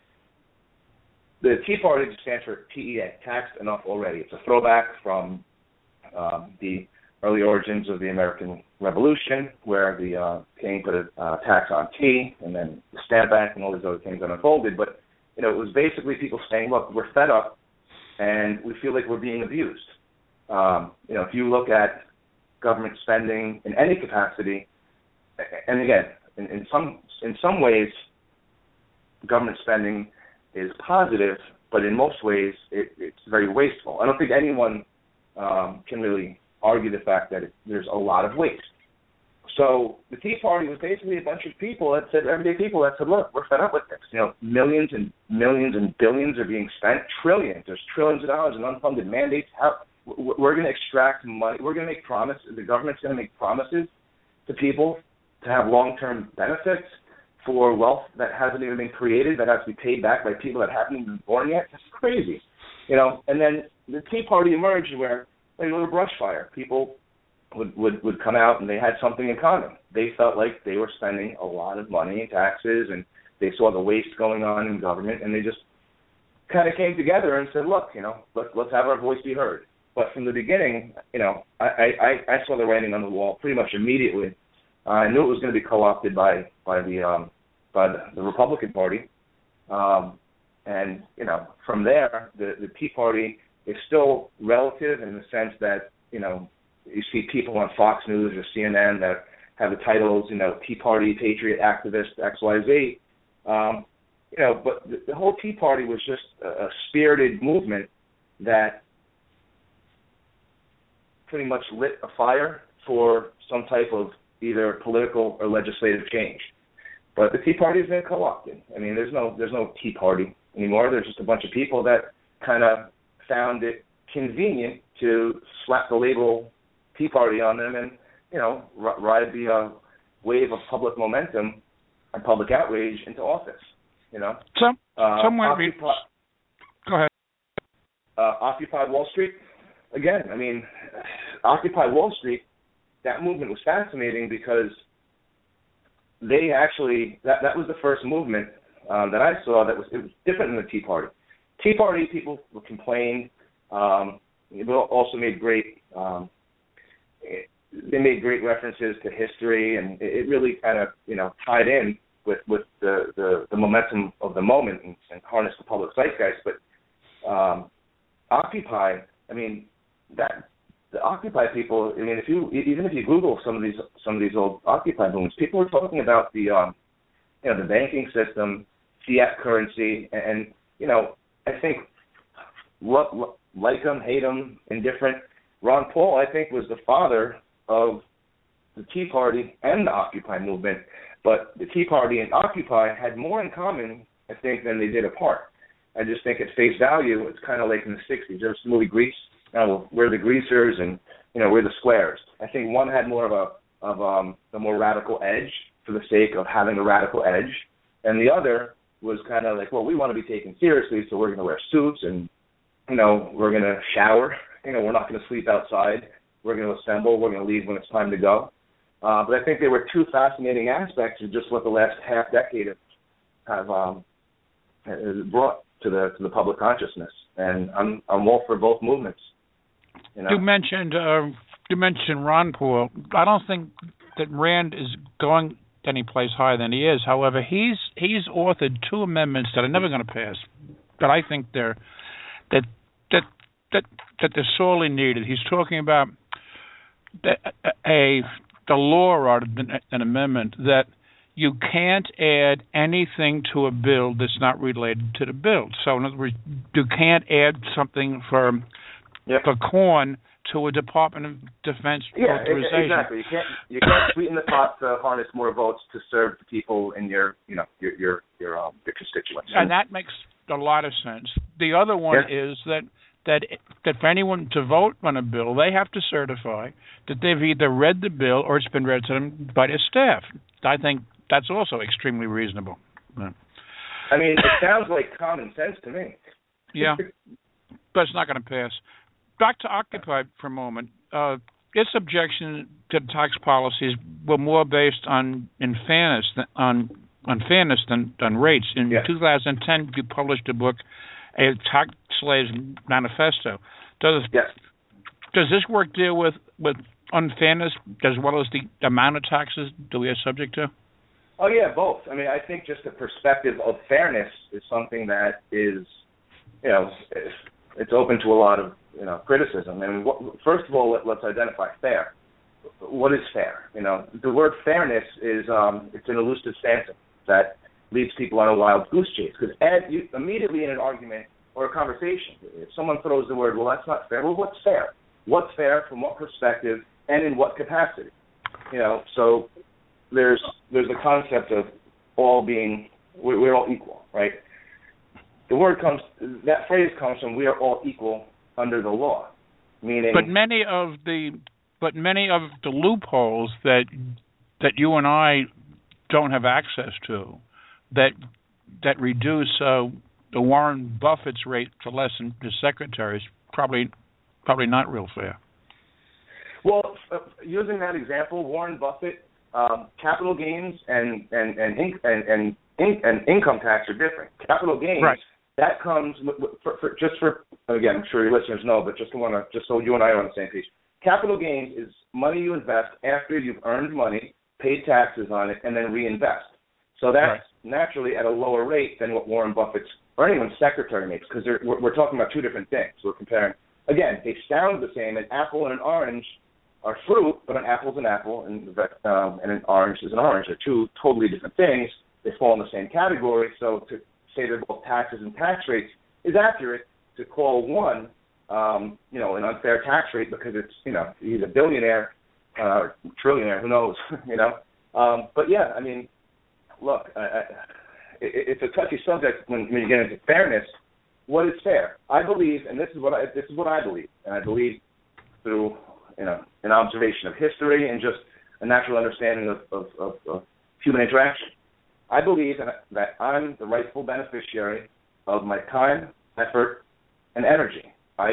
The Tea Party stands for T E A, taxed enough already. It's a throwback from um, the early origins of the American Revolution, where the uh, king put a uh, tax on tea, and then the Stamp Act and all these other things that unfolded. But, you know, it was basically people saying, look, we're fed up, and we feel like we're being abused. Um, you know, if you look at government spending in any capacity, and again, in, in some in some ways, government spending is positive, but in most ways, it, it's very wasteful. I don't think anyone um, can really argue the fact that it, there's a lot of waste. So the Tea Party was basically a bunch of people that said, everyday people that said, look, we're fed up with this. You know, millions and millions and billions are being spent, trillions. There's trillions of dollars in unfunded mandates. How, we're going to extract money. We're going to make promises. The government's going to make promises to people to have long-term benefits for wealth that hasn't even been created, that has to be paid back by people that haven't even been born yet. That's crazy. You know, and then the Tea Party emerged where like a little brush fire. People would, would, would come out and they had something in common. They felt like they were spending a lot of money in taxes, and they saw the waste going on in government, and they just kind of came together and said, look, you know, let's, let's have our voice be heard. But from the beginning, you know, I, I, I saw the writing on the wall pretty much immediately. Uh, I knew it was going to be co-opted by, by, the, um, by the, the Republican Party. Um, and, you know, from there, the, the Tea Party is still relative in the sense that, you know, you see people on Fox News or C N N that have the titles, you know, Tea Party, Patriot, Activist, X Y Z. Um, you know, but the, the whole Tea Party was just a, a spirited movement that pretty much lit a fire for some type of either political or legislative change. But the Tea Party has been co-opted. I mean, there's no there's no Tea Party anymore. There's just a bunch of people that kind of found it convenient to slap the label Tea Party on them and, you know, r- ride the uh, wave of public momentum and public outrage into office, you know. Some, uh, somewhere Occupy, Go ahead. Uh, Occupy Wall Street, again, I mean, Occupy Wall Street, that movement was fascinating because they actually, that, that was the first movement um, that I saw that was, it was different than the Tea Party. Tea Party people complained. Um, they also made great, um, they made great references to history, and it really kind of, you know, tied in with, with the, the, the momentum of the moment and, and harnessed the public zeitgeist. But um, Occupy, I mean, that the Occupy people, I mean, if you even if you Google some of these some of these old Occupy movements, people were talking about the, um, you know, the banking system, fiat currency, and, and you know, I think, lo- like them, hate them, indifferent. Ron Paul, I think, was the father of the Tea Party and the Occupy movement. But the Tea Party and Occupy had more in common, I think, than they did apart. I just think at face value, it's kind of like in the sixties. There was the movie Grease. You know, we're the greasers, and you know, we're the squares. I think one had more of a of um, a more radical edge for the sake of having a radical edge, and the other was kind of like, well, we want to be taken seriously, so we're going to wear suits, and, you know, we're going to shower. You know, we're not going to sleep outside. We're going to assemble. We're going to leave when it's time to go. Uh, but I think there were two fascinating aspects of just what the last half decade have um, brought to the to the public consciousness, and I'm I'm all for both movements. You know? You mentioned uh, you mentioned Ron Paul. I don't think that Rand is going any place higher than he is. However, he's he's authored two amendments that are never going to pass, but I think they're that that that that they're sorely needed. He's talking about a, a the law or an amendment that you can't add anything to a bill that's not related to the bill. So in other words, you can't add something for yep. for corn to a Department of Defense yeah, authorization. Exactly. You can't you can't sweeten the pot to harness more votes to serve the people in your you know your your your, um, your constituents. And that makes a lot of sense. The other one yeah. is that that that for anyone to vote on a bill, they have to certify that they've either read the bill or it's been read to them by their staff. I think that's also extremely reasonable. Yeah. I mean, it sounds like common sense to me. Yeah, but it's not going to pass. Back to Occupy for a moment. Uh, its objection to the tax policies were more based on in fairness than, on on fairness than, than rates. In yeah. two thousand ten, you published a book, A Tax Slave's Manifesto. Does yes. does this work deal with, with unfairness as well as the amount of taxes that we are subject to? Oh, yeah, both. I mean, I think just the perspective of fairness is something that is, you know, it's open to a lot of, you know, criticism. I mean, what, first of all, let, let's identify fair. What is fair? You know, the word fairness is, um, it's an elusive phantom that leads people on a wild goose chase. Because you, immediately in an argument or a conversation, if someone throws the word, well, that's not fair. Well, what's fair? What's fair from what perspective and in what capacity? You know, so there's there's the concept of all being, we're, we're all equal, right? The word comes, that phrase comes from we are all equal under the law, meaning. But many of the, but many of the loopholes that that you and I don't have access to, that that reduce uh, the Warren Buffett's rate to less than his secretary's, probably probably not real fair. Well, uh, using that example, Warren Buffett, um, capital gains and and and, inc- and and in- and income tax are different. Capital gains, right. That comes for, for, just for, again, I'm sure your listeners know, but just to want to, just so you and I are on the same page. Capital gains is money you invest after you've earned money, paid taxes on it, and then reinvest. So that's right. naturally at a lower rate than what Warren Buffett's or anyone's secretary makes, because we're, we're talking about two different things. We're comparing, again, they sound the same. An apple and an orange are fruit, but an apple is an apple, and, um, and an orange is an orange. They're two totally different things. They fall in the same category, so to say they're both taxes and tax rates is accurate. To call one, um, you know, an unfair tax rate because it's, you know, he's a billionaire, uh, trillionaire, who knows, you know. Um, but yeah, I mean, look, I, I, it, it's a touchy subject when, when you get into fairness. What is fair? I believe, and this is what I this is what I believe, and I believe through, you know, an observation of history and just a natural understanding of, of, of, of human interaction. I believe that I'm the rightful beneficiary of my time, effort, and energy. I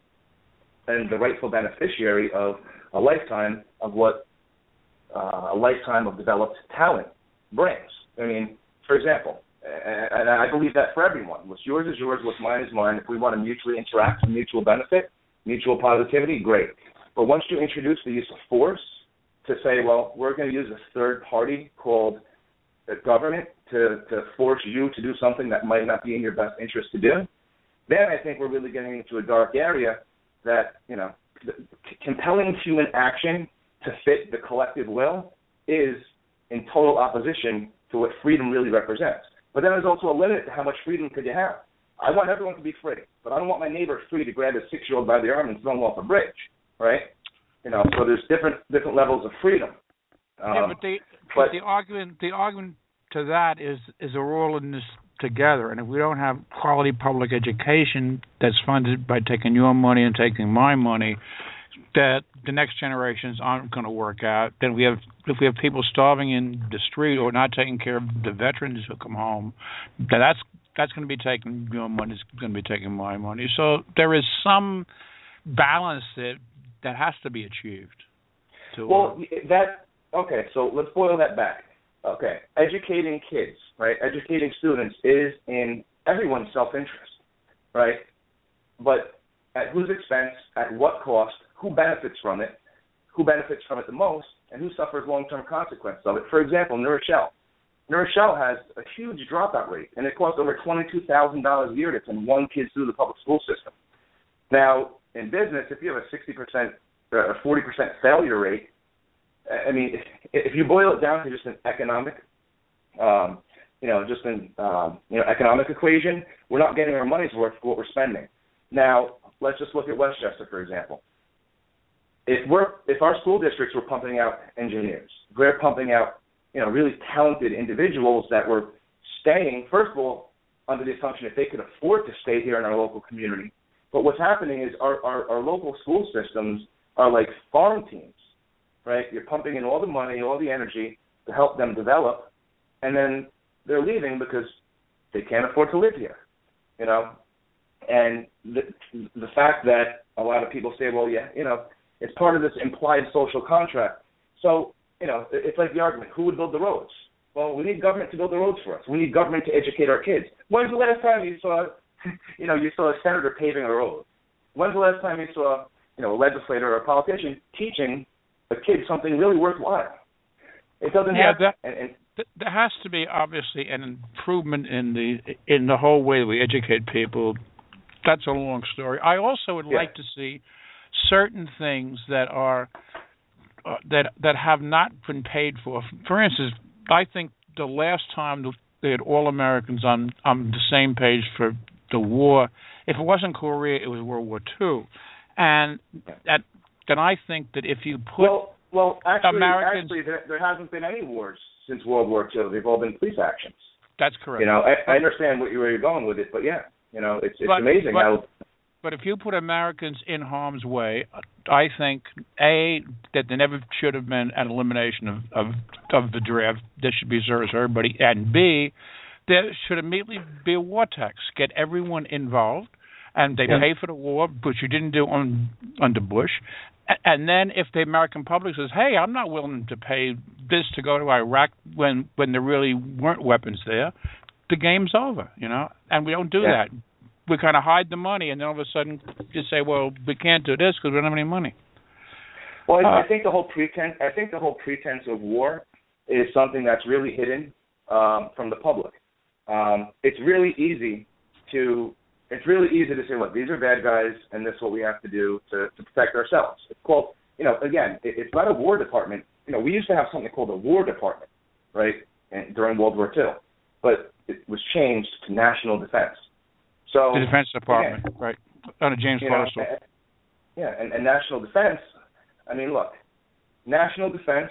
am the rightful beneficiary of a lifetime of what uh, a lifetime of developed talent brings. I mean, for example, and I believe that for everyone. What's yours is yours, what's mine is mine. If we want to mutually interact for mutual benefit, mutual positivity, great. But once you introduce the use of force to say, well, we're going to use a third party called the government to, to force you to do something that might not be in your best interest to do, then I think we're really getting into a dark area that, you know, compelling human action to fit the collective will is in total opposition to what freedom really represents. But then there's also a limit to how much freedom could you have. I want everyone to be free, but I don't want my neighbor free to grab his six-year-old by the arm and throw him off a bridge, right? You know, so there's different different levels of freedom. Um, yeah, but the but the argument the argument to that is is we're all in this together, and if we don't have quality public education that's funded by taking your money and taking my money, that the next generations aren't going to work out. Then we have if we have people starving in the street or not taking care of the veterans who come home, then that's that's going to be taking your money. It's going to be taking my money. So there is some balance that that has to be achieved. To, well, that okay. So let's boil that back. Okay, educating kids, right? Educating students is in everyone's self-interest, right? But at whose expense? At what cost? Who benefits from it? Who benefits from it the most? And who suffers long-term consequences of it? For example, New Rochelle. New Rochelle has a huge dropout rate, and it costs over twenty-two thousand dollars a year to send one kid through the public school system. Now, in business, if you have a sixty percent or forty percent failure rate, I mean, if, if you boil it down to just an economic, um, you know, just an um, you know economic equation, we're not getting our money's worth for what we're spending. Now, let's just look at Westchester, for example. if we're if our school districts were pumping out engineers, if we're pumping out, you know, really talented individuals that were staying, first of all, under the assumption that they could afford to stay here in our local community. But what's happening is our, our, our local school systems are like farm teams, right? You're pumping in all the money, all the energy to help them develop, and then they're leaving because they can't afford to live here, you know? And the, the fact that a lot of people say, well, yeah, you know, it's part of this implied social contract. So, you know, it's like the argument, who would build the roads? Well, we need government to build the roads for us. We need government to educate our kids. When's the last time you saw, you know, you saw a senator paving a road? When's the last time you saw, you know, a legislator or a politician teaching a kid something really worthwhile? It doesn't yeah, happen. That, and, and, th- there has to be obviously an improvement in the in the whole way we educate people. That's a long story. I also would yeah. like to see certain things that are uh, that that have not been paid for. For instance, I think the last time they had all Americans on, on the same page for the war, if it wasn't Korea, it was World War Two. And that, then I think that if you put well, well, actually, Americans... actually there, there hasn't been any wars since World War Two. They've all been police actions. That's correct. You know, I, I understand what you, where you're going with it, but yeah, you know, it's it's but, amazing but, how... But if you put Americans in harm's way, I think, A, that there never should have been an elimination of, of, of the draft. There should be service for everybody. And B, there should immediately be a war tax. Get everyone involved, and they yeah. pay for the war, which you didn't do on, under Bush. And then if the American public says, hey, I'm not willing to pay this to go to Iraq when, when there really weren't weapons there, the game's over, you know? And we don't do yeah. that. We kind of hide the money, and then all of a sudden just say, "Well, we can't do this because we don't have any money." Well, I, uh, I think the whole pretense. I think the whole pretense of war is something that's really hidden um, from the public. Um, it's really easy to. It's really easy to say, "Look, these are bad guys, and this is what we have to do to, to protect ourselves." It's called, you know, again, it, it's not a War Department. You know, we used to have something called a War Department, right, and, during World War Two, but it was changed to National Defense. So, the Defense Department, again, right, under James Postle. Yeah, and, and national defense, I mean, look, national defense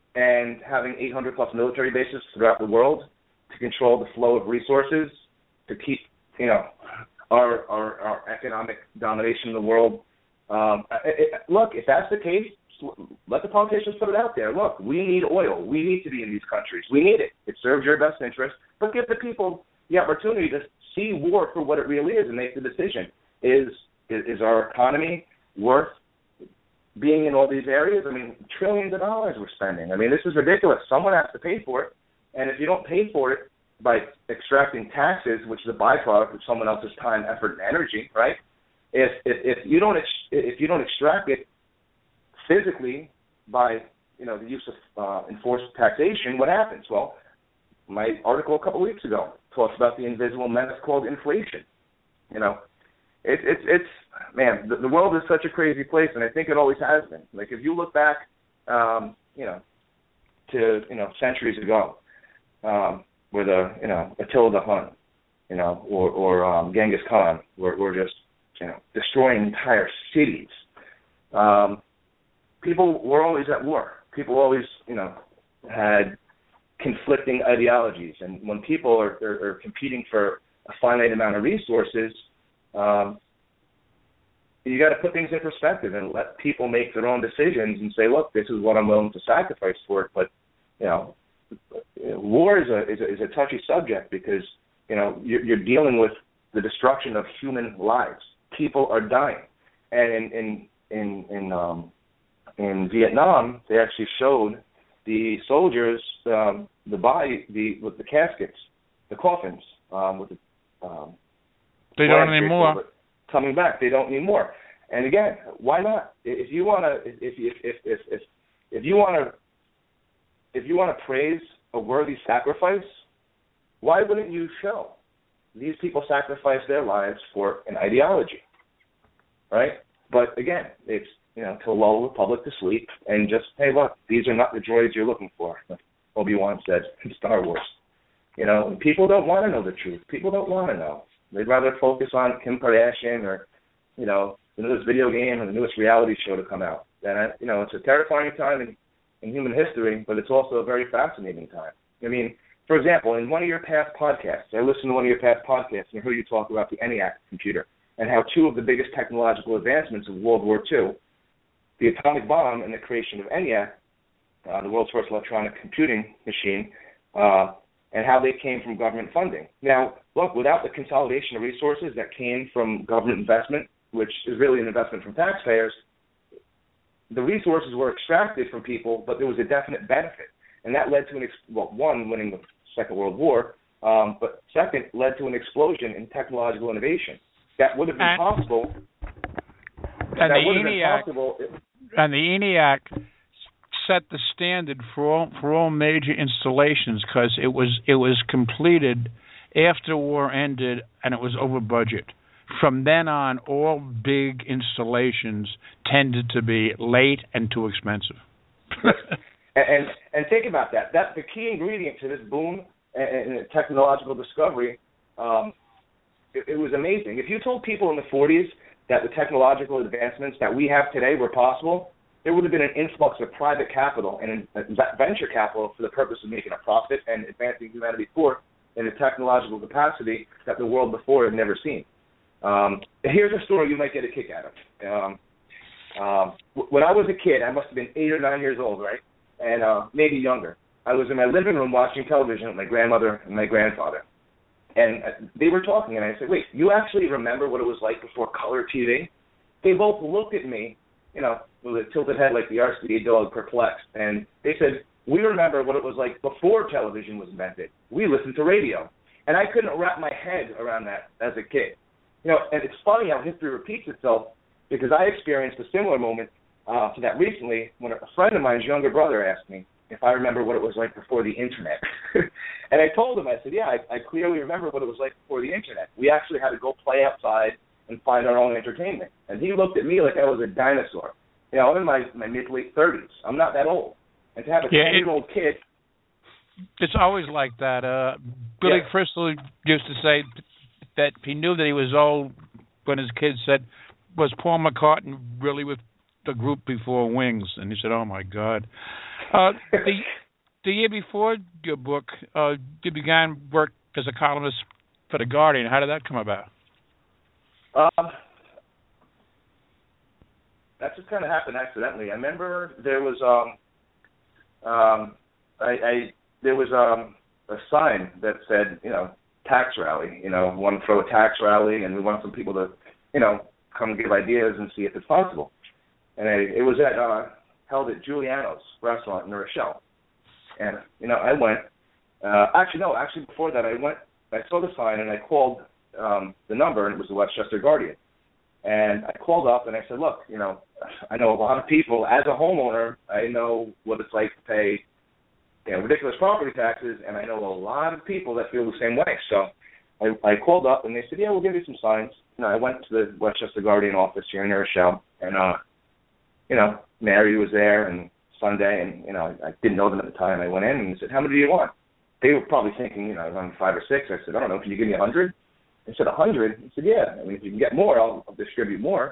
and having eight hundred plus military bases throughout the world to control the flow of resources, to keep, you know, our our, our economic domination in the world. Um, it, it, look, if that's the case, let the politicians put it out there. Look, we need oil. We need to be in these countries. We need it. It serves your best interest. But give the people the opportunity to see war for what it really is and make the decision. Is, is is our economy worth being in all these areas? I mean, trillions of dollars we're spending. I mean, this is ridiculous. Someone has to pay for it. And if you don't pay for it by extracting taxes, which is a byproduct of someone else's time, effort, and energy, right? If if, if you don't ex- if you don't extract it physically by, you know, the use of uh, enforced taxation, what happens? Well, my article a couple weeks ago talks about the invisible menace called inflation. You know, it's it's it's man, the, the world is such a crazy place, and I think it always has been. Like if you look back, um, you know, to you know centuries ago, um, where the you know Attila the Hun, you know, or or um, Genghis Khan were, were just you know destroying entire cities. Um, people were always at war. People always you know had conflicting ideologies, and when people are, are, are competing for a finite amount of resources, um, you got to put things in perspective and let people make their own decisions and say, look, this is what I'm willing to sacrifice for it. But you know, war is a is a, is a touchy subject because you know you're, you're dealing with the destruction of human lives. People are dying, and in in in in, um, in Vietnam, they actually showed the soldiers, um, the body, the with the caskets, the coffins, um, with the um, they don't need more coming back. They don't need more. And again, why not? If you want to, if if if if if, if you want to, if you want to praise a worthy sacrifice, why wouldn't you show these people sacrifice their lives for an ideology, right? But again, it's you know, to lull the public to sleep and just, hey, look, these are not the droids you're looking for, Obi-Wan said in Star Wars. You know, people don't want to know the truth. People don't want to know. They'd rather focus on Kim Kardashian or, you know, the newest video game or the newest reality show to come out. And, I, you know, it's a terrifying time in, in human history, but it's also a very fascinating time. I mean, for example, in one of your past podcasts, I listened to one of your past podcasts and I heard you talk about the ENIAC computer and how two of the biggest technological advancements of World War Two, the atomic bomb and the creation of ENIAC, uh, the world's first electronic computing machine, uh, and how they came from government funding. Now, look, without the consolidation of resources that came from government investment, which is really an investment from taxpayers, the resources were extracted from people, but there was a definite benefit. And that led to, an ex- well, one, winning the Second World War, um, but second, led to an explosion in technological innovation. That would have been and, possible. And that the would have ENIAC, been possible. And the ENIAC set the standard for all, for all major installations because it was it was completed after war ended and it was over budget. From then on, all big installations tended to be late and too expensive. and, and and think about that. That the key ingredient to this boom and, and technological discovery. Um, it, it was amazing. If you told people in the forties that the technological advancements that we have today were possible, there would have been an influx of private capital and venture capital for the purpose of making a profit and advancing humanity forward in a technological capacity that the world before had never seen. Um, here's a story you might get a kick out of. Um, um, when I was a kid, I must have been eight or nine years old, right? And uh, maybe younger. I was in my living room watching television with my grandmother and my grandfather. And they were talking, and I said, wait, you actually remember what it was like before color T V? They both looked at me, you know, with a tilted head like the R C A dog, perplexed. And they said, we remember what it was like before television was invented. We listened to radio. And I couldn't wrap my head around that as a kid. You know, and it's funny how history repeats itself because I experienced a similar moment uh, to that recently when a friend of mine's younger brother asked me if I remember what it was like before the Internet. And I told him, I said, yeah, I, I clearly remember what it was like before the Internet. We actually had to go play outside and find our own entertainment. And he looked at me like I was a dinosaur. You know, I'm in my, my mid-late thirties. I'm not that old. And to have a yeah, ten-year-old kid. It's always like that. Uh, Billy yeah. Crystal used to say that he knew that he was old when his kids said, was Paul McCartney really with the group before Wings? And he said, oh, my God. Uh, the, the year before your book, uh, you began work as a columnist for The Guardian. How did that come about? Um, that just kind of happened accidentally. I remember there was um, um, I, I there was um, a sign that said, you know, tax rally. You know, we want to throw a tax rally, and we want some people to, you know, come give ideas and see if it's possible. And I, it was at uh, held at Giuliano's restaurant in New Rochelle. And, you know, I went. Uh, actually, no, actually before that, I went, I saw the sign, and I called um, the number, and it was the Westchester Guardian. And I called up, and I said, look, you know, I know a lot of people. As a homeowner, I know what it's like to pay, you know, ridiculous property taxes, and I know a lot of people that feel the same way. So I, I called up, and they said, yeah, we'll give you some signs. You know, I went to the Westchester Guardian office here in New Rochelle, and, uh, you know, Mary was there, and Sunday, and, you know, I didn't know them at the time. I went in and said, how many do you want? They were probably thinking, you know, I was on five or six. I said, I don't know, can you give me a hundred? They said, a hundred? I said, yeah. I mean, if you can get more, I'll, I'll distribute more.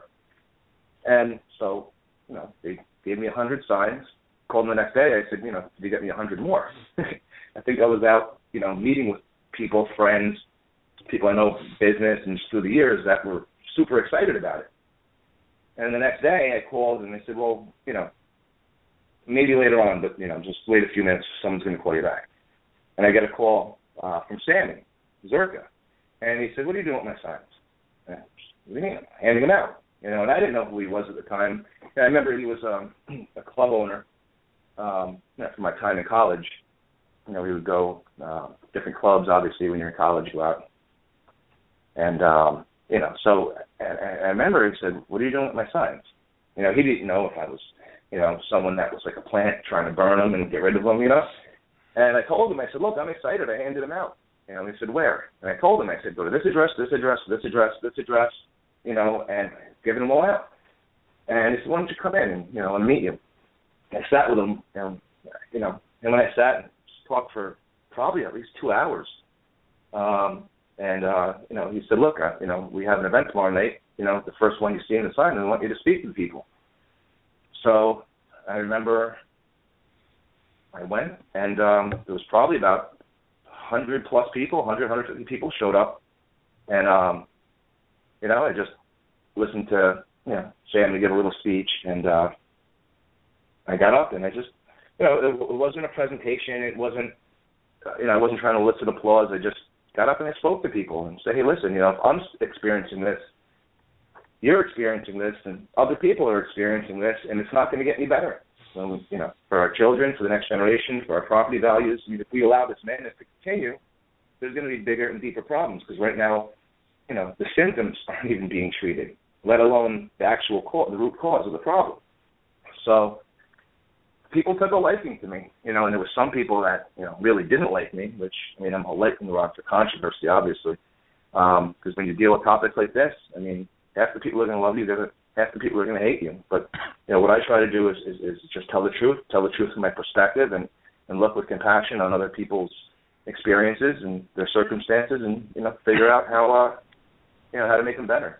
And so, you know, they gave me a hundred signs. Called them the next day. I said, you know, could you get me a hundred more? I think I was out, you know, meeting with people, friends, people I know from business and just through the years that were super excited about it. And the next day I called and they said, well, you know, maybe later on, but, you know, just wait a few minutes. Someone's going to call you back. And I get a call uh, from Sammy Zerka. And he said, what are you doing with my signs? And I said, what do you mean? I'm handing them out. You know, and I didn't know who he was at the time. And I remember he was um, a club owner um, you know, from my time in college. You know, we would go uh, different clubs, obviously, when you're in college, you go out. And, um, you know, so and, and I remember he said, what are you doing with my signs? You know, he didn't know if I was, you know, someone that was like a plant trying to burn them and get rid of them, you know. And I told him, I said, look, I'm excited. I handed them out. You know, and he said, where? And I told him, I said, go to this address, this address, this address, this address, you know, and giving them all out. And he said, why don't you come in and, you know, and meet you? And I sat with him, and, you know, and when I sat and talked for probably at least two hours, um, and, uh, you know, he said, look, uh, you know, we have an event tomorrow night. You know, the first one you see in the sign, and I want you to speak to the people. So I remember I went, and um, there was probably about one hundred plus people, one hundred, one hundred fifty people showed up. And, um, you know, I just listened to, you know, say I'm going to give a little speech, and uh, I got up, and I just, you know, it, it wasn't a presentation. It wasn't, uh, you know, I wasn't trying to elicit applause. I just got up and I spoke to people and said, hey, listen, you know, if I'm experiencing this, you're experiencing this, and other people are experiencing this, and it's not going to get any better. So, you know, for our children, for the next generation, for our property values, I mean, if we allow this madness to continue, there's going to be bigger and deeper problems, because right now, you know, the symptoms aren't even being treated, let alone the actual cause, the root cause of the problem. So people took a liking to me, you know, and there were some people that, you know, really didn't like me, which, I mean, I'm a lightning rod for controversy, obviously, because um, when you deal with topics like this, I mean, half the people are going to love you, the half the people are going to hate you. But, you know, what I try to do is, is, is just tell the truth, tell the truth from my perspective, and, and look with compassion on other people's experiences and their circumstances, and, you know, figure out how, uh, you know, how to make them better.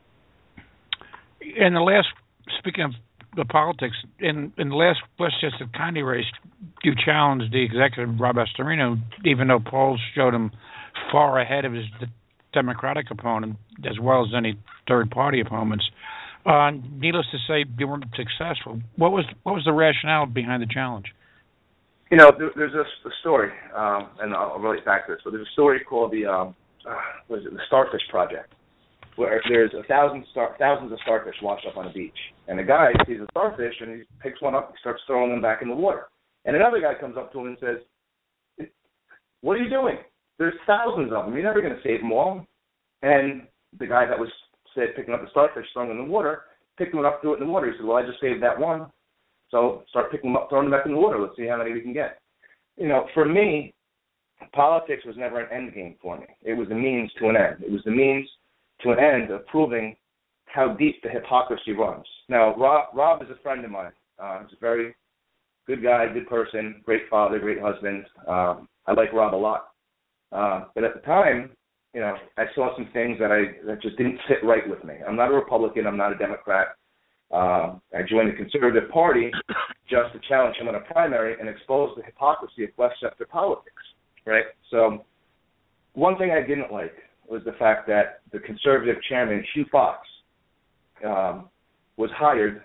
In the last, speaking of the politics, in, in the last Westchester County race, you challenged the executive, Rob Astorino, even though polls showed him far ahead of his Democratic opponent, as well as any third-party opponents. Uh, needless to say, you weren't successful. What was what was the rationale behind the challenge? You know, there, there's a, a story, um, and I'll relate back to this, but there's a story called the um, uh, what is it, the Starfish Project, where there's a thousand star, thousands of starfish washed up on a beach, and a guy sees a starfish and he picks one up and starts throwing them back in the water, and another guy comes up to him and says, "What are you doing? There's thousands of them. You're never going to save them all." And the guy that was said picking up the starfish, throwing them in the water, picked them up, threw it in the water. He said, "Well, I just saved that one, so start picking them up, throwing them back in the water. Let's see how many we can get." You know, for me, politics was never an end game for me. It was the means to an end. It was the means to an end of proving how deep the hypocrisy runs. Now, Rob, Rob is a friend of mine. Uh, he's a very good guy, good person, great father, great husband. Um, I like Rob a lot. Uh, but at the time, you know, I saw some things that I that just didn't sit right with me. I'm not a Republican. I'm not a Democrat. Uh, I joined the Conservative Party just to challenge him in a primary and expose the hypocrisy of Westchester politics, right? So one thing I didn't like was the fact that the Conservative chairman, Hugh Fox, um, was hired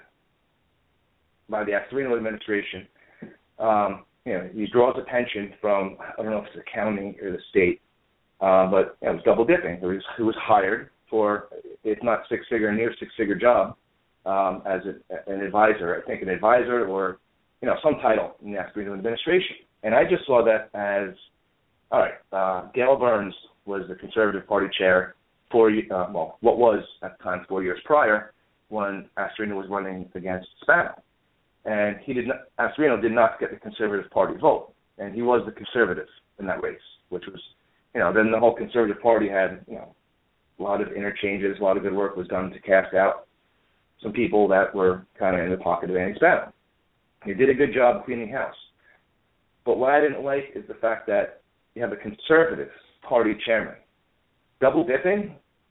by the Astorino administration. Um, you know, he draws a pension from, I don't know if it's the county or the state, uh, but it was double dipping. He was, he was hired for, if not six-figure, near six-figure job um, as a, an advisor, I think an advisor or, you know, some title in the Astorino administration. And I just saw that as, all right, uh, Gail Burns was the Conservative Party chair for, uh, well, what was at the time four years prior when Astorino was running against Spano. And he did not, Astorino did not get the Conservative Party vote, and he was the conservative in that race, which was, you know, then the whole Conservative Party had, you know, a lot of interchanges, a lot of good work was done to cast out some people that were kind of in the pocket of Andy Spano. He did a good job cleaning house. But what I didn't like is the fact that you have a Conservative Party chairman double dipping.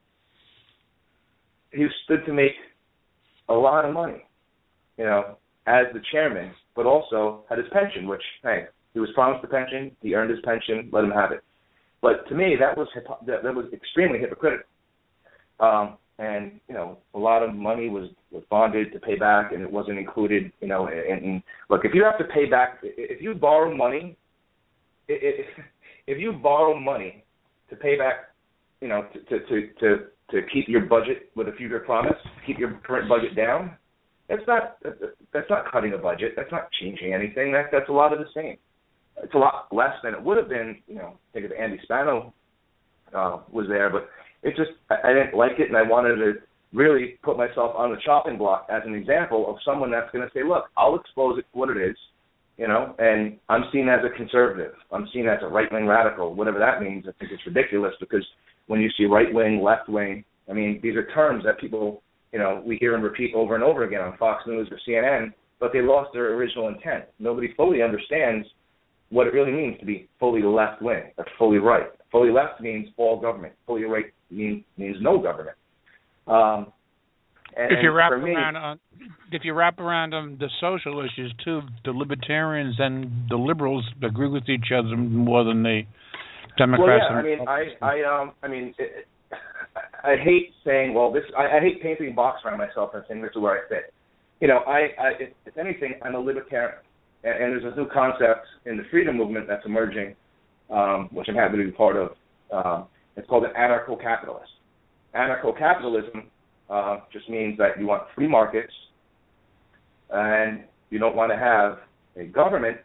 He stood to make a lot of money, you know, as the chairman, but also had his pension, which, hey, he was promised the pension, he earned his pension, let him have it. But to me, that was that, that was extremely hypocritical. Um, and, you know, a lot of money was, was bonded to pay back, and it wasn't included, you know, and, and look, if you have to pay back, if you borrow money, if, if you borrow money to pay back, you know, to, to, to, to keep your budget with a future promise, keep your current budget down, that's not that's not cutting a budget. That's not changing anything. That that's a lot of the same. It's a lot less than it would have been. You know, think of Andy Spano uh, was there, but it just I, I didn't like it, and I wanted to really put myself on the chopping block as an example of someone that's going to say, look, I'll expose it for what it is, you know, and I'm seen as a conservative. I'm seen as a right-wing radical, whatever that means. I think it's ridiculous because when you see right-wing, left-wing, I mean, these are terms that people, you know, we hear and repeat over and over again on Fox News or C N N, but they lost their original intent. Nobody fully understands what it really means to be fully left-wing or fully right. Fully left means all government. Fully right means, means no government. Um, And, if you wrap for me, around on, if you wrap around on the social issues too, the libertarians and the liberals agree with each other more than the Democrats. Well, yeah, and I mean, I, I, um, I mean, it, I hate saying, well, this. I, I hate painting a box around myself and saying this is where I fit. You know, I, I if, if anything, I'm a libertarian, and, and there's a new concept in the freedom movement that's emerging, um, which I'm happy to be part of. Uh, it's called an anarcho-capitalist. Anarcho-capitalism uh, just means that you want free markets, and you don't want to have a government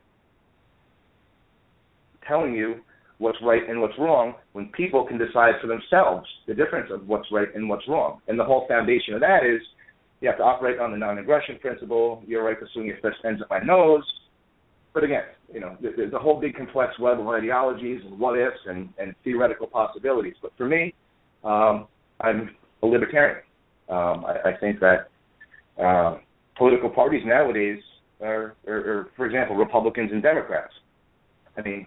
telling you what's right and what's wrong when people can decide for themselves the difference of what's right and what's wrong. And the whole foundation of that is you have to operate on the non-aggression principle. You're right to swing your fist ends up my nose. But again, you know, there's a whole big complex web of ideologies and what-ifs and, and theoretical possibilities. But for me, um, I'm a libertarian. Um, I, I think that uh, political parties nowadays are, are, are, for example, Republicans and Democrats. I mean,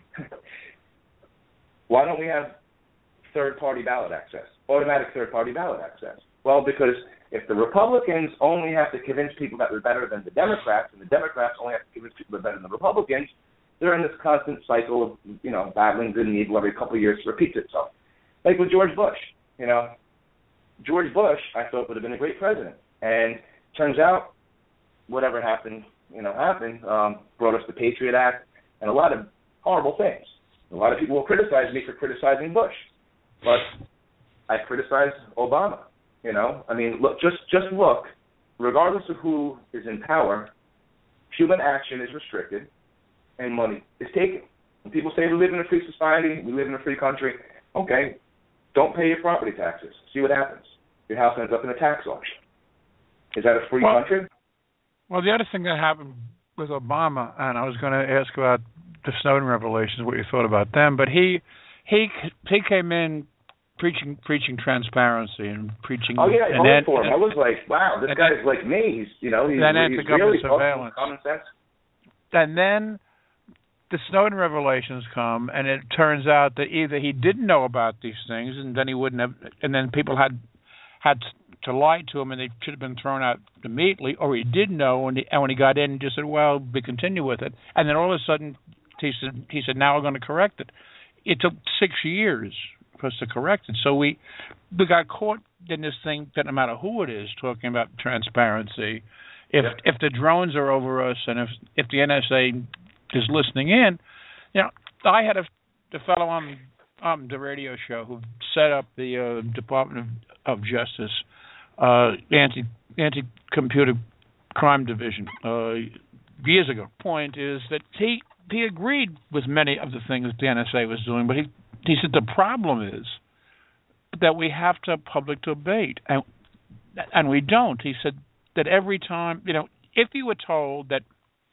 why don't we have third-party ballot access, automatic third-party ballot access? Well, because if the Republicans only have to convince people that they're better than the Democrats, and the Democrats only have to convince people they're better than the Republicans, they're in this constant cycle of, you know, battling good and evil every couple of years repeats itself. Like with George Bush, you know. George Bush, I thought, would have been a great president. And turns out, whatever happened, you know, happened, um, brought us the Patriot Act and a lot of horrible things. A lot of people will criticize me for criticizing Bush, but I criticize Obama. You know, I mean, look, just just look. Regardless of who is in power, human action is restricted, and money is taken. When people say we live in a free society, we live in a free country, okay, don't pay your property taxes. See what happens. Your house ends up in a tax auction. Is that a free well, country? Well, the other thing that happened with Obama, and I was going to ask about the Snowden revelations, what you thought about them, but he he he came in preaching preaching transparency and preaching. Oh yeah, I voted then, for him. I was like, wow, this guy's then, like me. He's you know he's, then he's really surveillance. common sense. And then the Snowden revelations come, and it turns out that either he didn't know about these things, and then he wouldn't have, and then people had had to lie to him, and they should have been thrown out immediately, or he did know, and, he, and when he got in, he just said, "Well, we continue with it," and then all of a sudden, he said, "He said now we're going to correct it." It took six years for us to correct it, so we we got caught in this thing that no matter who it is talking about transparency, if yep. if the drones are over us, and if if the N S A is listening in, you know, I had a, a fellow on um, the radio show who set up the uh, Department of, of Justice uh, anti anti computer crime division uh, years ago. Point is that he he agreed with many of the things the N S A was doing, but he he said the problem is that we have to public debate, and and we don't. He said that every time, you know, if you were told that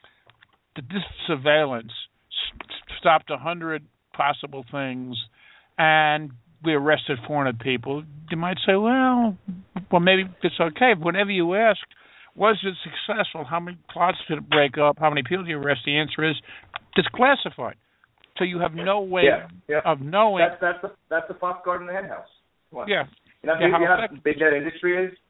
that this surveillance st- stopped a hundred possible things, and we arrested four hundred people, you might say, well, well, maybe it's okay. But whenever you ask, was it successful? How many plots did it break up? How many people did you arrest? The answer is it's classified. So you have no way yeah, yeah. of knowing. That's that's the that's the Fox Garden and the Hen House. What? Yeah. You know, yeah, you how know how big that industry is?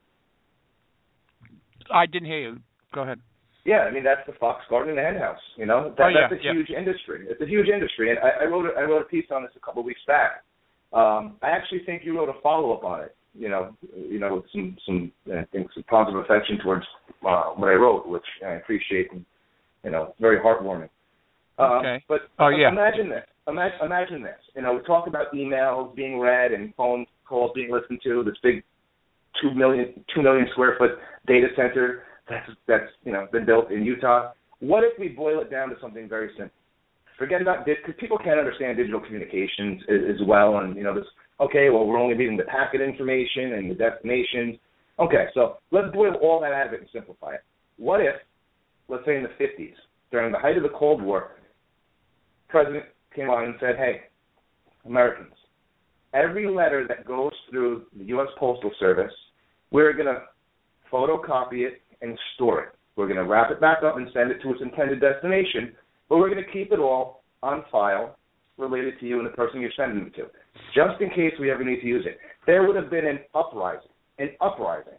I didn't hear you. Go ahead. Yeah, I mean that's the Fox Garden and the Hen House. You know, that, oh, yeah, that's a yeah. huge industry. It's a huge industry, and I, I wrote a, I wrote a piece on this a couple of weeks back. Um, I actually think you wrote a follow up on it. You know, you know, with some some I think some positive affection towards uh, what I wrote, which I appreciate, and you know, very heartwarming. Uh, okay. But oh, yeah. imagine this. Imagine, imagine this. You know, we talk about emails being read and phone calls being listened to. This big two million two million square foot data center that's that's you know been built in Utah. What if we boil it down to something very simple? Forget about this, because people can't understand digital communications as, as well. And you know, this okay, well, we're only reading the packet information and the destinations. Okay, so let's boil all that out of it and simplify it. What if, let's say in the fifties, during the height of the Cold War, President came on and said, hey, Americans, every letter that goes through the U S Postal Service, we're going to photocopy it and store it. We're going to wrap it back up and send it to its intended destination, but we're going to keep it all on file related to you and the person you're sending it to, just in case we ever need to use it. There would have been an uprising, an uprising.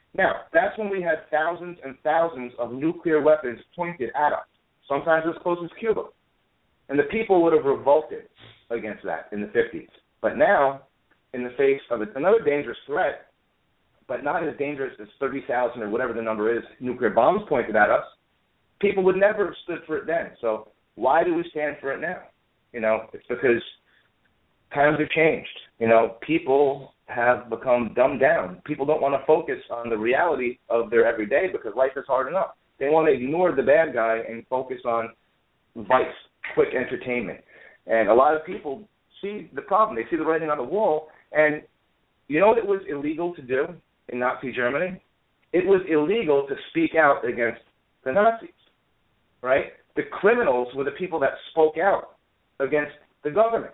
Now, that's when we had thousands and thousands of nuclear weapons pointed at us, sometimes as close as Cuba. And the people would have revolted against that in the fifties. But now, in the face of another dangerous threat, but not as dangerous as thirty thousand or whatever the number is, nuclear bombs pointed at us, people would never have stood for it then. So why do we stand for it now? You know, it's because times have changed. You know, people have become dumbed down. People don't want to focus on the reality of their everyday because life is hard enough. They want to ignore the bad guy and focus on vice, quick entertainment. And a lot of people see the problem. They see the writing on the wall. And you know what it was illegal to do in Nazi Germany? It was illegal to speak out against the Nazis, right? The criminals were the people that spoke out against the government.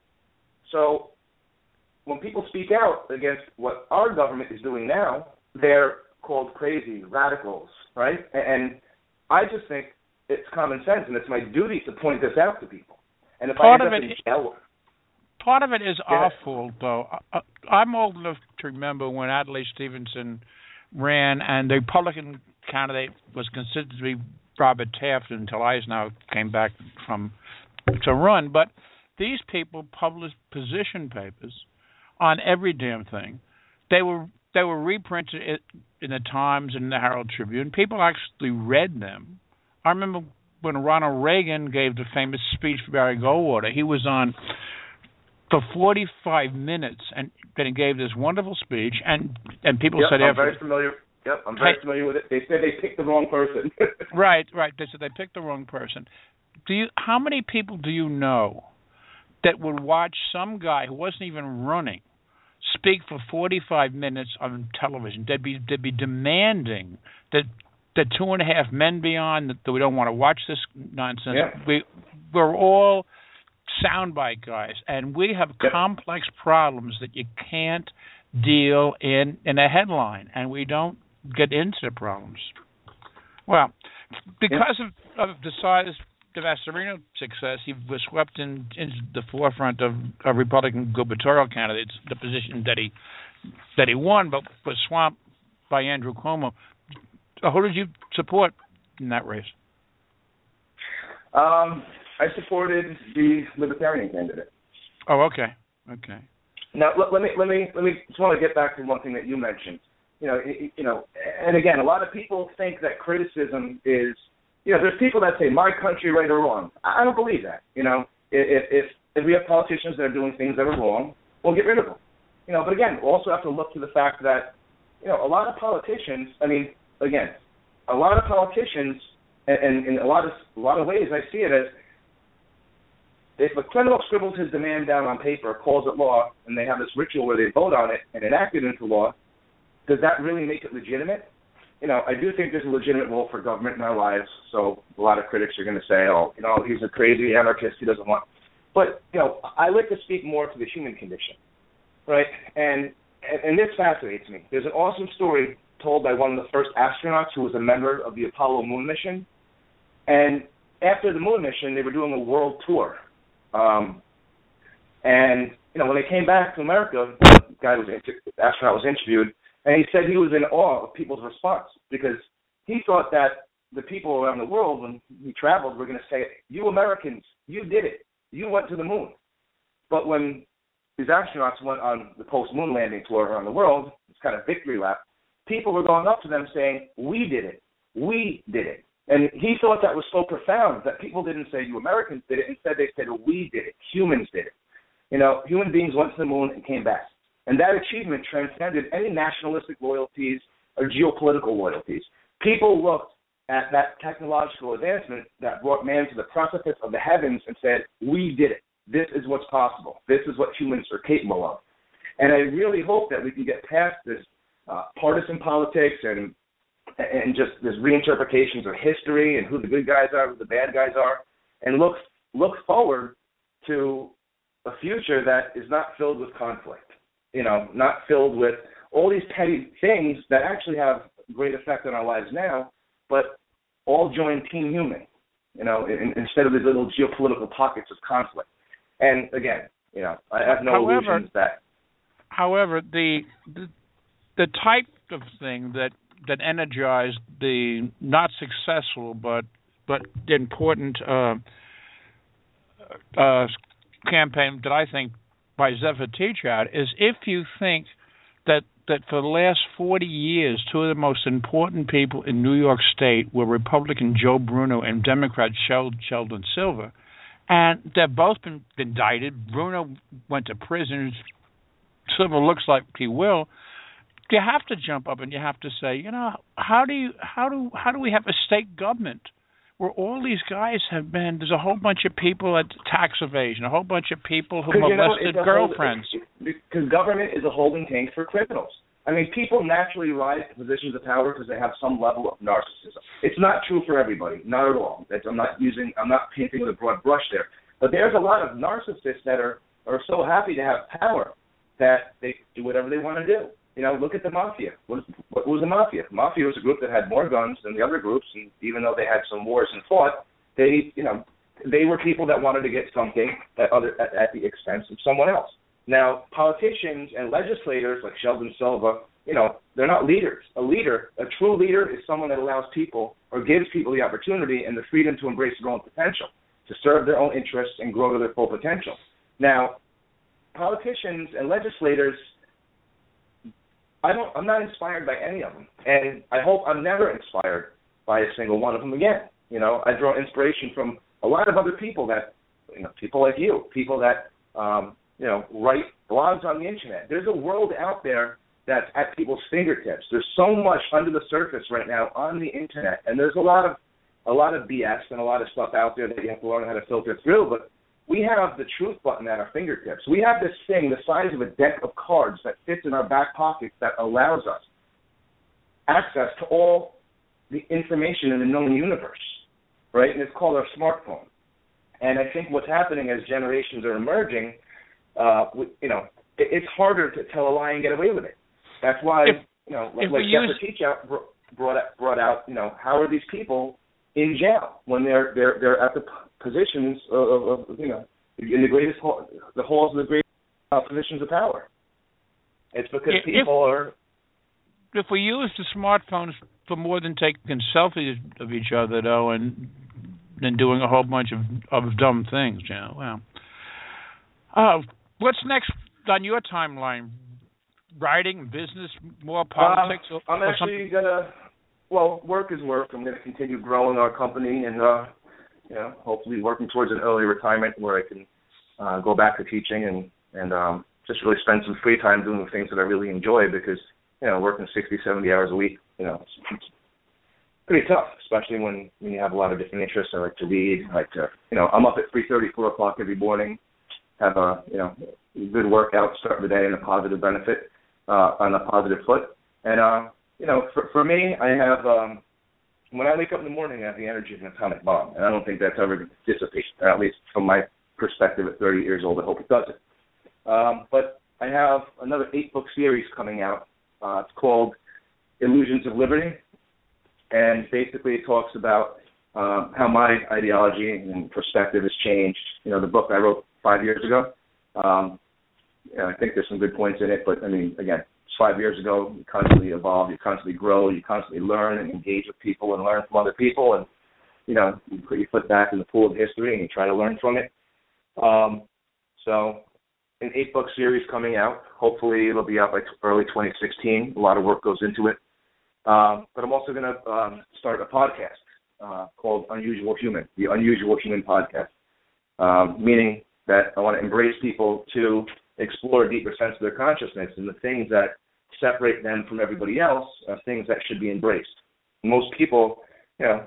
So when people speak out against what our government is doing now, they're called crazy, radicals, right? And I just think it's common sense, and it's my duty to point this out to people. And if part I of end it, up in jail, part of it is yeah. our fault, though. I, I'm old enough to remember when Adlai Stevenson ran, and the Republican candidate was considered to be Robert Taft until Eisenhower came back from to run. But these people published position papers on every damn thing. They were they were reprinted in the Times and the Herald Tribune. People actually read them. I remember when Ronald Reagan gave the famous speech for Barry Goldwater. He was on for forty-five minutes, and then he gave this wonderful speech. And and people yep, said, "I'm after, very familiar. Yep, I'm very hey, familiar with it." They said they picked the wrong person. right, right. They said they picked the wrong person. Do you? How many people do you know that would watch some guy who wasn't even running speak for forty-five minutes on television? They'd be they'd be demanding that that two and a half men be on, that, that we don't want to watch this nonsense. Yeah. We we're all soundbite guys, and we have yeah. complex problems that you can't deal in in a headline, and we don't get into the problems. Well, because yeah. of, of the size of Astorino success, he was swept in, into the forefront of, of Republican gubernatorial candidates, the position that he that he won, but was swamped by Andrew Cuomo. So who did you support in that race? Um, I supported the Libertarian candidate. Oh, okay, okay. Now let, let me let me let me just want to get back to one thing that you mentioned. You know, it, you know, and again, a lot of people think that criticism is, you know, there's people that say my country right or wrong. I don't believe that. You know, if if if we have politicians that are doing things that are wrong, we'll get rid of them. You know, but again, we also have to look to the fact that, you know, a lot of politicians. I mean, again, a lot of politicians, and, and in a lot of a lot of ways, I see it as, if a criminal scribbles his demand down on paper, calls it law, and they have this ritual where they vote on it and enact it into law, does that really make it legitimate? You know, I do think there's a legitimate role for government in our lives, so a lot of critics are going to say, oh, you know, he's a crazy anarchist, he doesn't want. But, you know, I like to speak more to the human condition, right? And, and this fascinates me. There's an awesome story told by one of the first astronauts who was a member of the Apollo moon mission. And after the moon mission, they were doing a world tour. Um, and, you know, when they came back to America, the guy was, the astronaut was interviewed, and he said he was in awe of people's response because he thought that the people around the world, when he traveled, were going to say, you Americans, you did it. You went to the moon. But when these astronauts went on the post-moon landing tour around the world, it's kind of victory lap, people were going up to them saying, we did it. We did it. And he thought that was so profound that people didn't say, you Americans did it. Instead, they said, we did it. Humans did it. You know, human beings went to the moon and came back. And that achievement transcended any nationalistic loyalties or geopolitical loyalties. People looked at that technological advancement that brought man to the precipice of the heavens and said, we did it. This is what's possible. This is what humans are capable of. And I really hope that we can get past this uh, partisan politics and and just this reinterpretations of history and who the good guys are, who the bad guys are, and look look forward to a future that is not filled with conflict, you know, not filled with all these petty things that actually have great effect on our lives now, but all join Team Human, you know, in, instead of these little geopolitical pockets of conflict. And again, you know, I have no however, illusions that. However, the, the the type of thing that that energized the not successful but but important uh, uh, campaign that I think by Zephyr Teachout is if you think that that for the last forty years, two of the most important people in New York State were Republican Joe Bruno and Democrat Sheldon Silver, and they've both been indicted. Bruno went to prison. Silver looks like he will. You have to jump up and you have to say, you know, how do you how do how do we have a state government where all these guys have been? There's a whole bunch of people at tax evasion, a whole bunch of people who molested you know, girlfriends. Because government is a holding tank for criminals. I mean, people naturally rise to positions of power because they have some level of narcissism. It's not true for everybody, not at all. That's, I'm not using, I'm not painting with a broad brush there. But there's a lot of narcissists that are, are so happy to have power that they do whatever they want to do. You know, look at the mafia. What, what was the mafia? The mafia was a group that had more guns than the other groups, and even though they had some wars and fought, they, you know, they were people that wanted to get something at, other, at, at the expense of someone else. Now, politicians and legislators like Sheldon Silver, you know, they're not leaders. A leader, a true leader, is someone that allows people or gives people the opportunity and the freedom to embrace their own potential, to serve their own interests and grow to their full potential. Now, politicians and legislators, I don't, I'm not inspired by any of them, and I hope I'm never inspired by a single one of them again. You know, I draw inspiration from a lot of other people that, you know, people like you, people that, um, you know, write blogs on the internet. There's a world out there that's at people's fingertips. There's so much under the surface right now on the internet, and there's a lot of a lot of B S and a lot of stuff out there that you have to learn how to filter through. But we have the truth button at our fingertips. We have this thing the size of a deck of cards that fits in our back pocket that allows us access to all the information in the known universe, right? And it's called our smartphone. And I think what's happening as generations are emerging, uh, you know, it, it's harder to tell a lie and get away with it. That's why, if, you know, like, like Zephyr Teachout brought out, brought out, you know, how are these people in jail when they're they're they're at the positions of, of, of you know, in the greatest hall, the halls of the greatest uh, positions of power? It's because if, people are. If we use the smartphones for more than taking selfies of each other, though, and then doing a whole bunch of, of dumb things, you know, well. Uh, what's next on your timeline? Writing, business, more politics? Uh, I'm or actually going to, well, work is work. I'm going to continue growing our company and, uh, you know, hopefully working towards an early retirement where I can uh, go back to teaching and, and um, just really spend some free time doing the things that I really enjoy because, you know, working sixty, seventy hours a week, you know, it's, it's pretty tough, especially when, when you have a lot of different interests. I like to read. I like to, you know, I'm up at three thirty, four o'clock every morning, have a, you know, good workout, start the day in a positive benefit. Uh, on a positive foot. And, uh, you know, for, for me, I have, um, when I wake up in the morning, I have the energy of an atomic bomb. And I don't think that's ever going to dissipate, or at least from my perspective at thirty years old. I hope it doesn't. Um, but I have another eight-book series coming out. Uh, it's called Illusions of Liberty. And basically it talks about um, how my ideology and perspective has changed. You know, the book I wrote five years ago, um, Yeah, I think there's some good points in it, but I mean, again, five years ago, you constantly evolve, you constantly grow, you constantly learn and engage with people and learn from other people, and you know, you put your foot back in the pool of history and you try to learn from it. Um, so, an eight-book series coming out. Hopefully, it'll be out by early twenty sixteen. A lot of work goes into it, um, but I'm also going to um, start a podcast uh, called Unusual Human, the Unusual Human Podcast, um, meaning that I want to embrace people to explore a deeper sense of their consciousness and the things that separate them from everybody else are things that should be embraced. Most people, you know,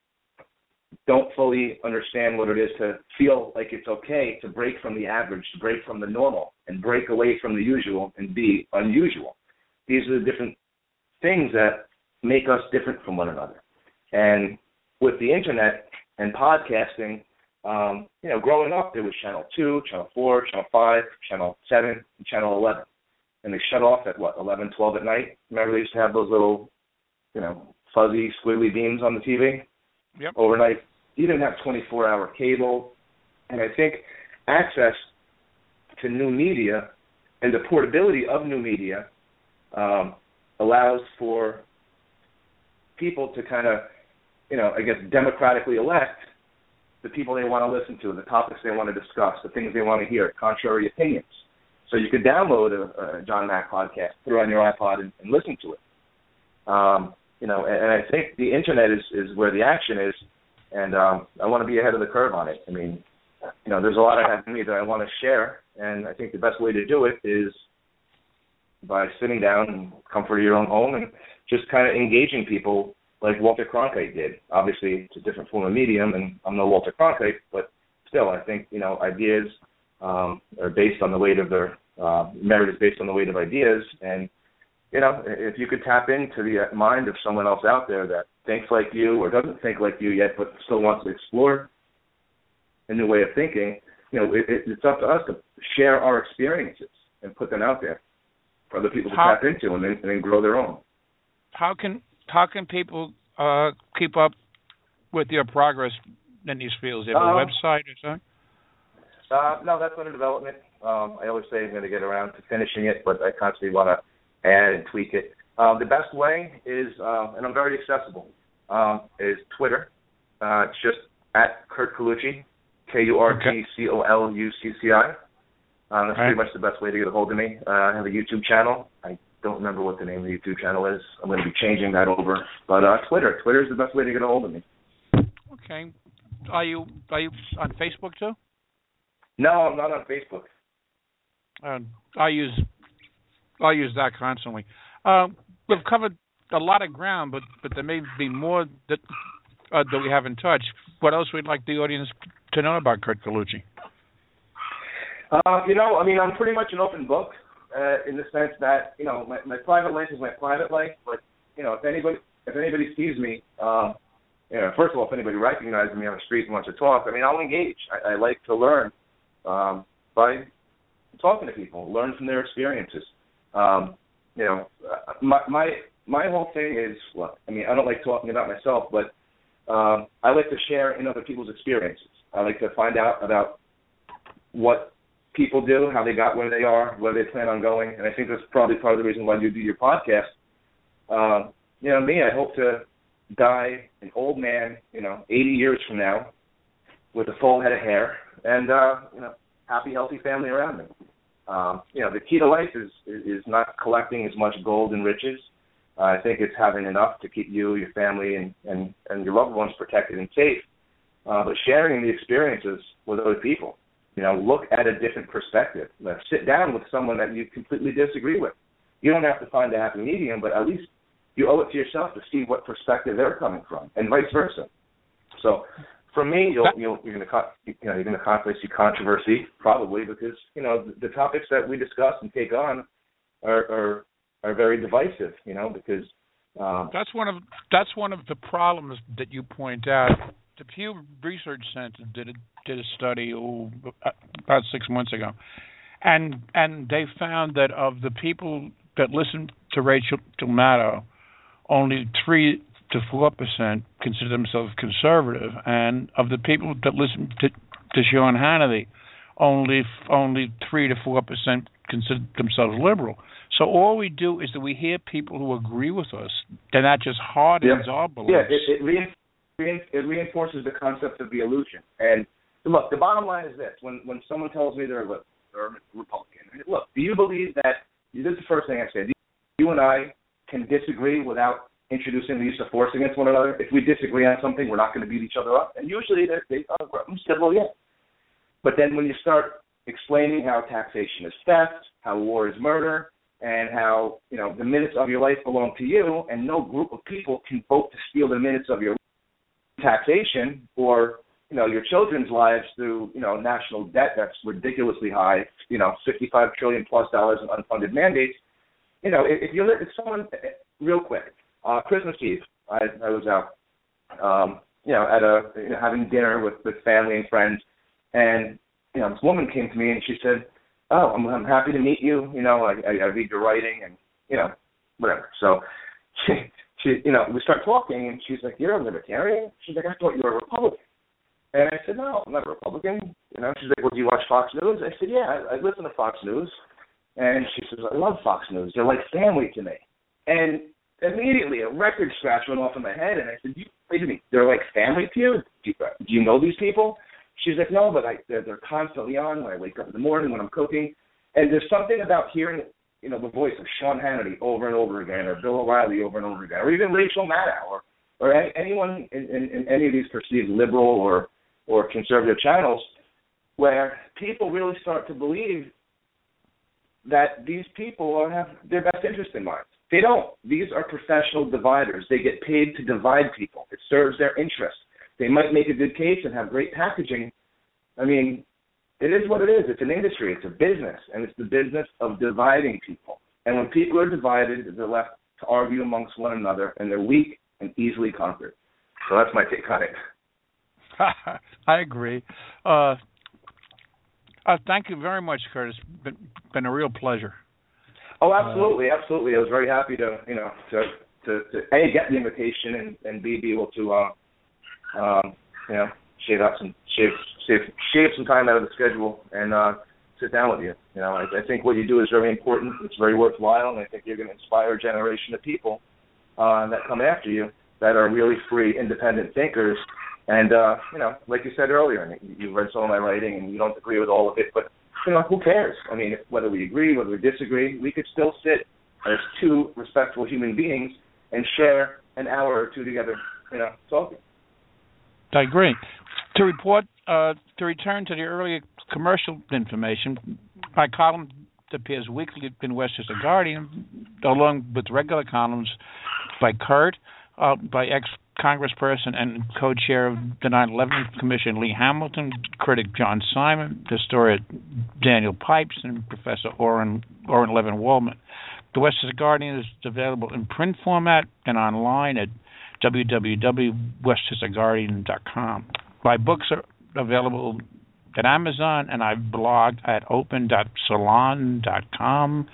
don't fully understand what it is to feel like it's okay to break from the average, to break from the normal, and break away from the usual and be unusual. These are the different things that make us different from one another. And with the internet and podcasting, Um, you know, growing up, there was Channel two, Channel four, Channel five, Channel seven, and Channel eleven. And they shut off at, what, eleven, twelve at night? Remember they used to have those little, you know, fuzzy, squiggly beams on the T V? Yep. Overnight. You didn't have twenty-four hour cable. And I think access to new media and the portability of new media um, allows for people to kind of, you know, I guess democratically elect the people they want to listen to, the topics they want to discuss, the things they want to hear, contrary opinions. So you could download a, a John Mack podcast, put it on your iPod, and, and listen to it. Um, you know, and, and I think the internet is, is where the action is, and um, I want to be ahead of the curve on it. I mean, you know, there's a lot I have in me that I want to share, and I think the best way to do it is by sitting down in the comfort of your own home and just kind of engaging people like Walter Cronkite did. Obviously, it's a different form of medium, and I'm no Walter Cronkite, but still, I think, you know, ideas um, are based on the weight of their, uh, merit is based on the weight of ideas, and, you know, if you could tap into the mind of someone else out there that thinks like you or doesn't think like you yet, but still wants to explore a new way of thinking, you know, it, it's up to us to share our experiences and put them out there for other people to how, tap into and then, and then grow their own. How can How can people uh, keep up with your progress in these fields? Do you have um, a website or something? Uh, no, that's under development. Um, I always say I'm going to get around to finishing it, but I constantly want to add and tweak it. Um, the best way is, uh, and I'm very accessible, um, is Twitter. Uh, it's just at Kurt Colucci, K U R T C O L U C C I. Um, that's right. pretty much the best way to get a hold of me. Uh, I have a YouTube channel. I don't remember what the name of the YouTube channel is. I'm going to be changing that over. But uh, Twitter. Twitter is the best way to get a hold of me. Okay. Are you are you on Facebook too? No, I'm not on Facebook. Uh, I use I use that constantly. Uh, we've covered a lot of ground, but, but there may be more that uh, that we haven't touched. What else would like the audience to know about Kurt Colucci? Uh, you know, I mean, I'm pretty much an open book uh, in the sense that, you know, my, my private life is my private life. But, you know, if anybody if anybody sees me, um, you know, first of all, if anybody recognizes me on the street and wants to talk, I mean, I'll engage. I, I like to learn um, by talking to people, learn from their experiences. Um, you know, my my my whole thing is, well, I mean, I don't like talking about myself, but um, I like to share in other people's experiences. I like to find out about what people do, how they got where they are, where they plan on going, and I think that's probably part of the reason why you do your podcast. Uh, you know, me, I hope to die an old man, you know, eighty years from now, with a full head of hair, and uh, you know, happy, healthy family around me. Um, you know, the key to life is is not collecting as much gold and riches. Uh, I think it's having enough to keep you, your family, and, and, and your loved ones protected and safe. Uh, but sharing the experiences with other people. You know, look at a different perspective. Now, sit down with someone that you completely disagree with. You don't have to find a happy medium, but at least you owe it to yourself to see what perspective they're coming from, and vice versa. So, for me, you'll, you'll, you're going to you know you're going to constantly see controversy, probably because you know the, the topics that we discuss and take on are are, are very divisive. You know, because um, that's one of that's one of the problems that you point out. The Pew Research Center did a, did a study oh, about six months ago, and and they found that of the people that listened to Rachel Maddow, only three to four percent consider themselves conservative, and of the people that listen to, to Sean Hannity, only only three to four percent consider themselves liberal. So all we do is that we hear people who agree with us, and that just hardens yeah. our beliefs. Yeah, it, it, re- it reinforces the concept of the illusion. And look, the bottom line is this: when when someone tells me they're a, they're a Republican, look, do you believe that? This is the first thing I say. You and I can disagree without introducing the use of force against one another. If we disagree on something, we're not going to beat each other up. And usually they, they oh, said, well, yeah. But then when you start explaining how taxation is theft, how war is murder, and how, you know, the minutes of your life belong to you, and no group of people can vote to steal the minutes of your taxation or, you know, your children's lives through, you know, national debt that's ridiculously high, you know, fifty-five trillion plus dollars in unfunded mandates. You know, if, if you if someone, real quick, uh, Christmas Eve, I, I was out, um, you know, at a you know, having dinner with, with family and friends, and you know, this woman came to me and she said, "Oh, I'm, I'm happy to meet you. You know, I, I, I read your writing and you know, whatever." So she, she, you know, we start talking, and she's like, "You're a libertarian?" She's like, "I thought you were a Republican." And I said, "No, I'm not a Republican." You know, she's like, "Well, do you watch Fox News?" I said, "Yeah, I, I listen to Fox News." And she says, "I love Fox News. They're like family to me." And immediately a record scratch went off in my head, and I said, you, wait a minute, they're like family to you? Do, you? do you know these people? She's like, no, but I, they're, they're constantly on when I wake up in the morning, when I'm cooking. And there's something about hearing, you know, the voice of Sean Hannity over and over again, or Bill O'Reilly over and over again, or even Rachel Maddow, or, or any, anyone in, in, in any of these perceived liberal or, or conservative channels, where people really start to believe that these people have their best interest in mind. They don't. These are professional dividers. They get paid to divide people. It serves their interest. They might make a good case and have great packaging. I mean, it is what it is. It's an industry. It's a business, and it's the business of dividing people. And when people are divided, they're left to argue amongst one another, and they're weak and easily conquered. So that's my take on it. I agree. Uh, uh, thank you very much, Curtis. It's been, been a real pleasure. Oh, absolutely, uh, absolutely. I was very happy to, you know, to to, to A, get the invitation, and, and B, be able to, uh, um, you know, shave out some shave shave shave some time out of the schedule and uh, sit down with you. You know, I, I think what you do is very important. It's very worthwhile, and I think you're going to inspire a generation of people uh, that come after you that are really free, independent thinkers. And uh, you know, like you said earlier, and you read some of my writing, and you don't agree with all of it, but you know, who cares? I mean, whether we agree, whether we disagree, we could still sit as two respectful human beings and share an hour or two together, you know, talking. I agree. To report, uh, to return to the earlier commercial information, my column appears weekly in Westchester Guardian, along with regular columns by Kurt, uh, by ex-congressperson and co-chair of the nine eleven Commission, Lee Hamilton, critic John Simon, historian Daniel Pipes, and Professor Oren, Oren Levin-Waldman. The Westchester Guardian is available in print format and online at w w w dot westchester guardian dot com. My books are available at Amazon, and I blog at open dot salon dot com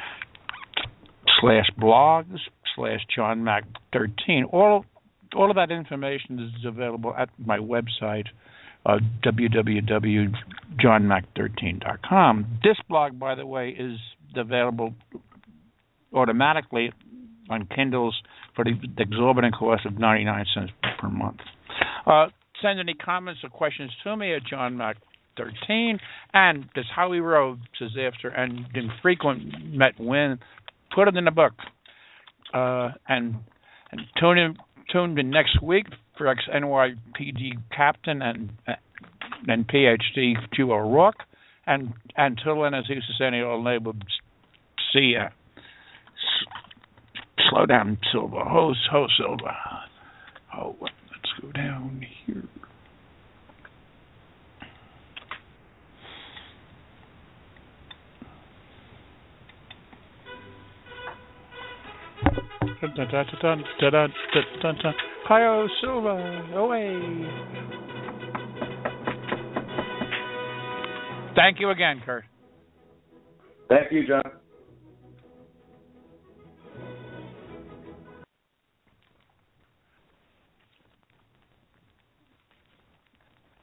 slash blogs slash John Mac thirteen. All all of that information is available at my website, uh, w w w dot john mac thirteen dot com. This blog, by the way, is available automatically on Kindles for the exorbitant cost of ninety-nine cents per month. Uh, send any comments or questions to me at John Mac thirteen. And as Howie Rowe says after an infrequent Met win, put it in the book. Uh, and and tune in, tune in next week for ex-N Y P D captain and and P H D Joe O'Rourke. And until then, as he used to say in the old neighborhood, see ya. Slow down, Silver. Ho, ho, Silver. Oh, let's go down here. Hi-oh, Silver. Away. Thank you again, Kurt. Thank you, John.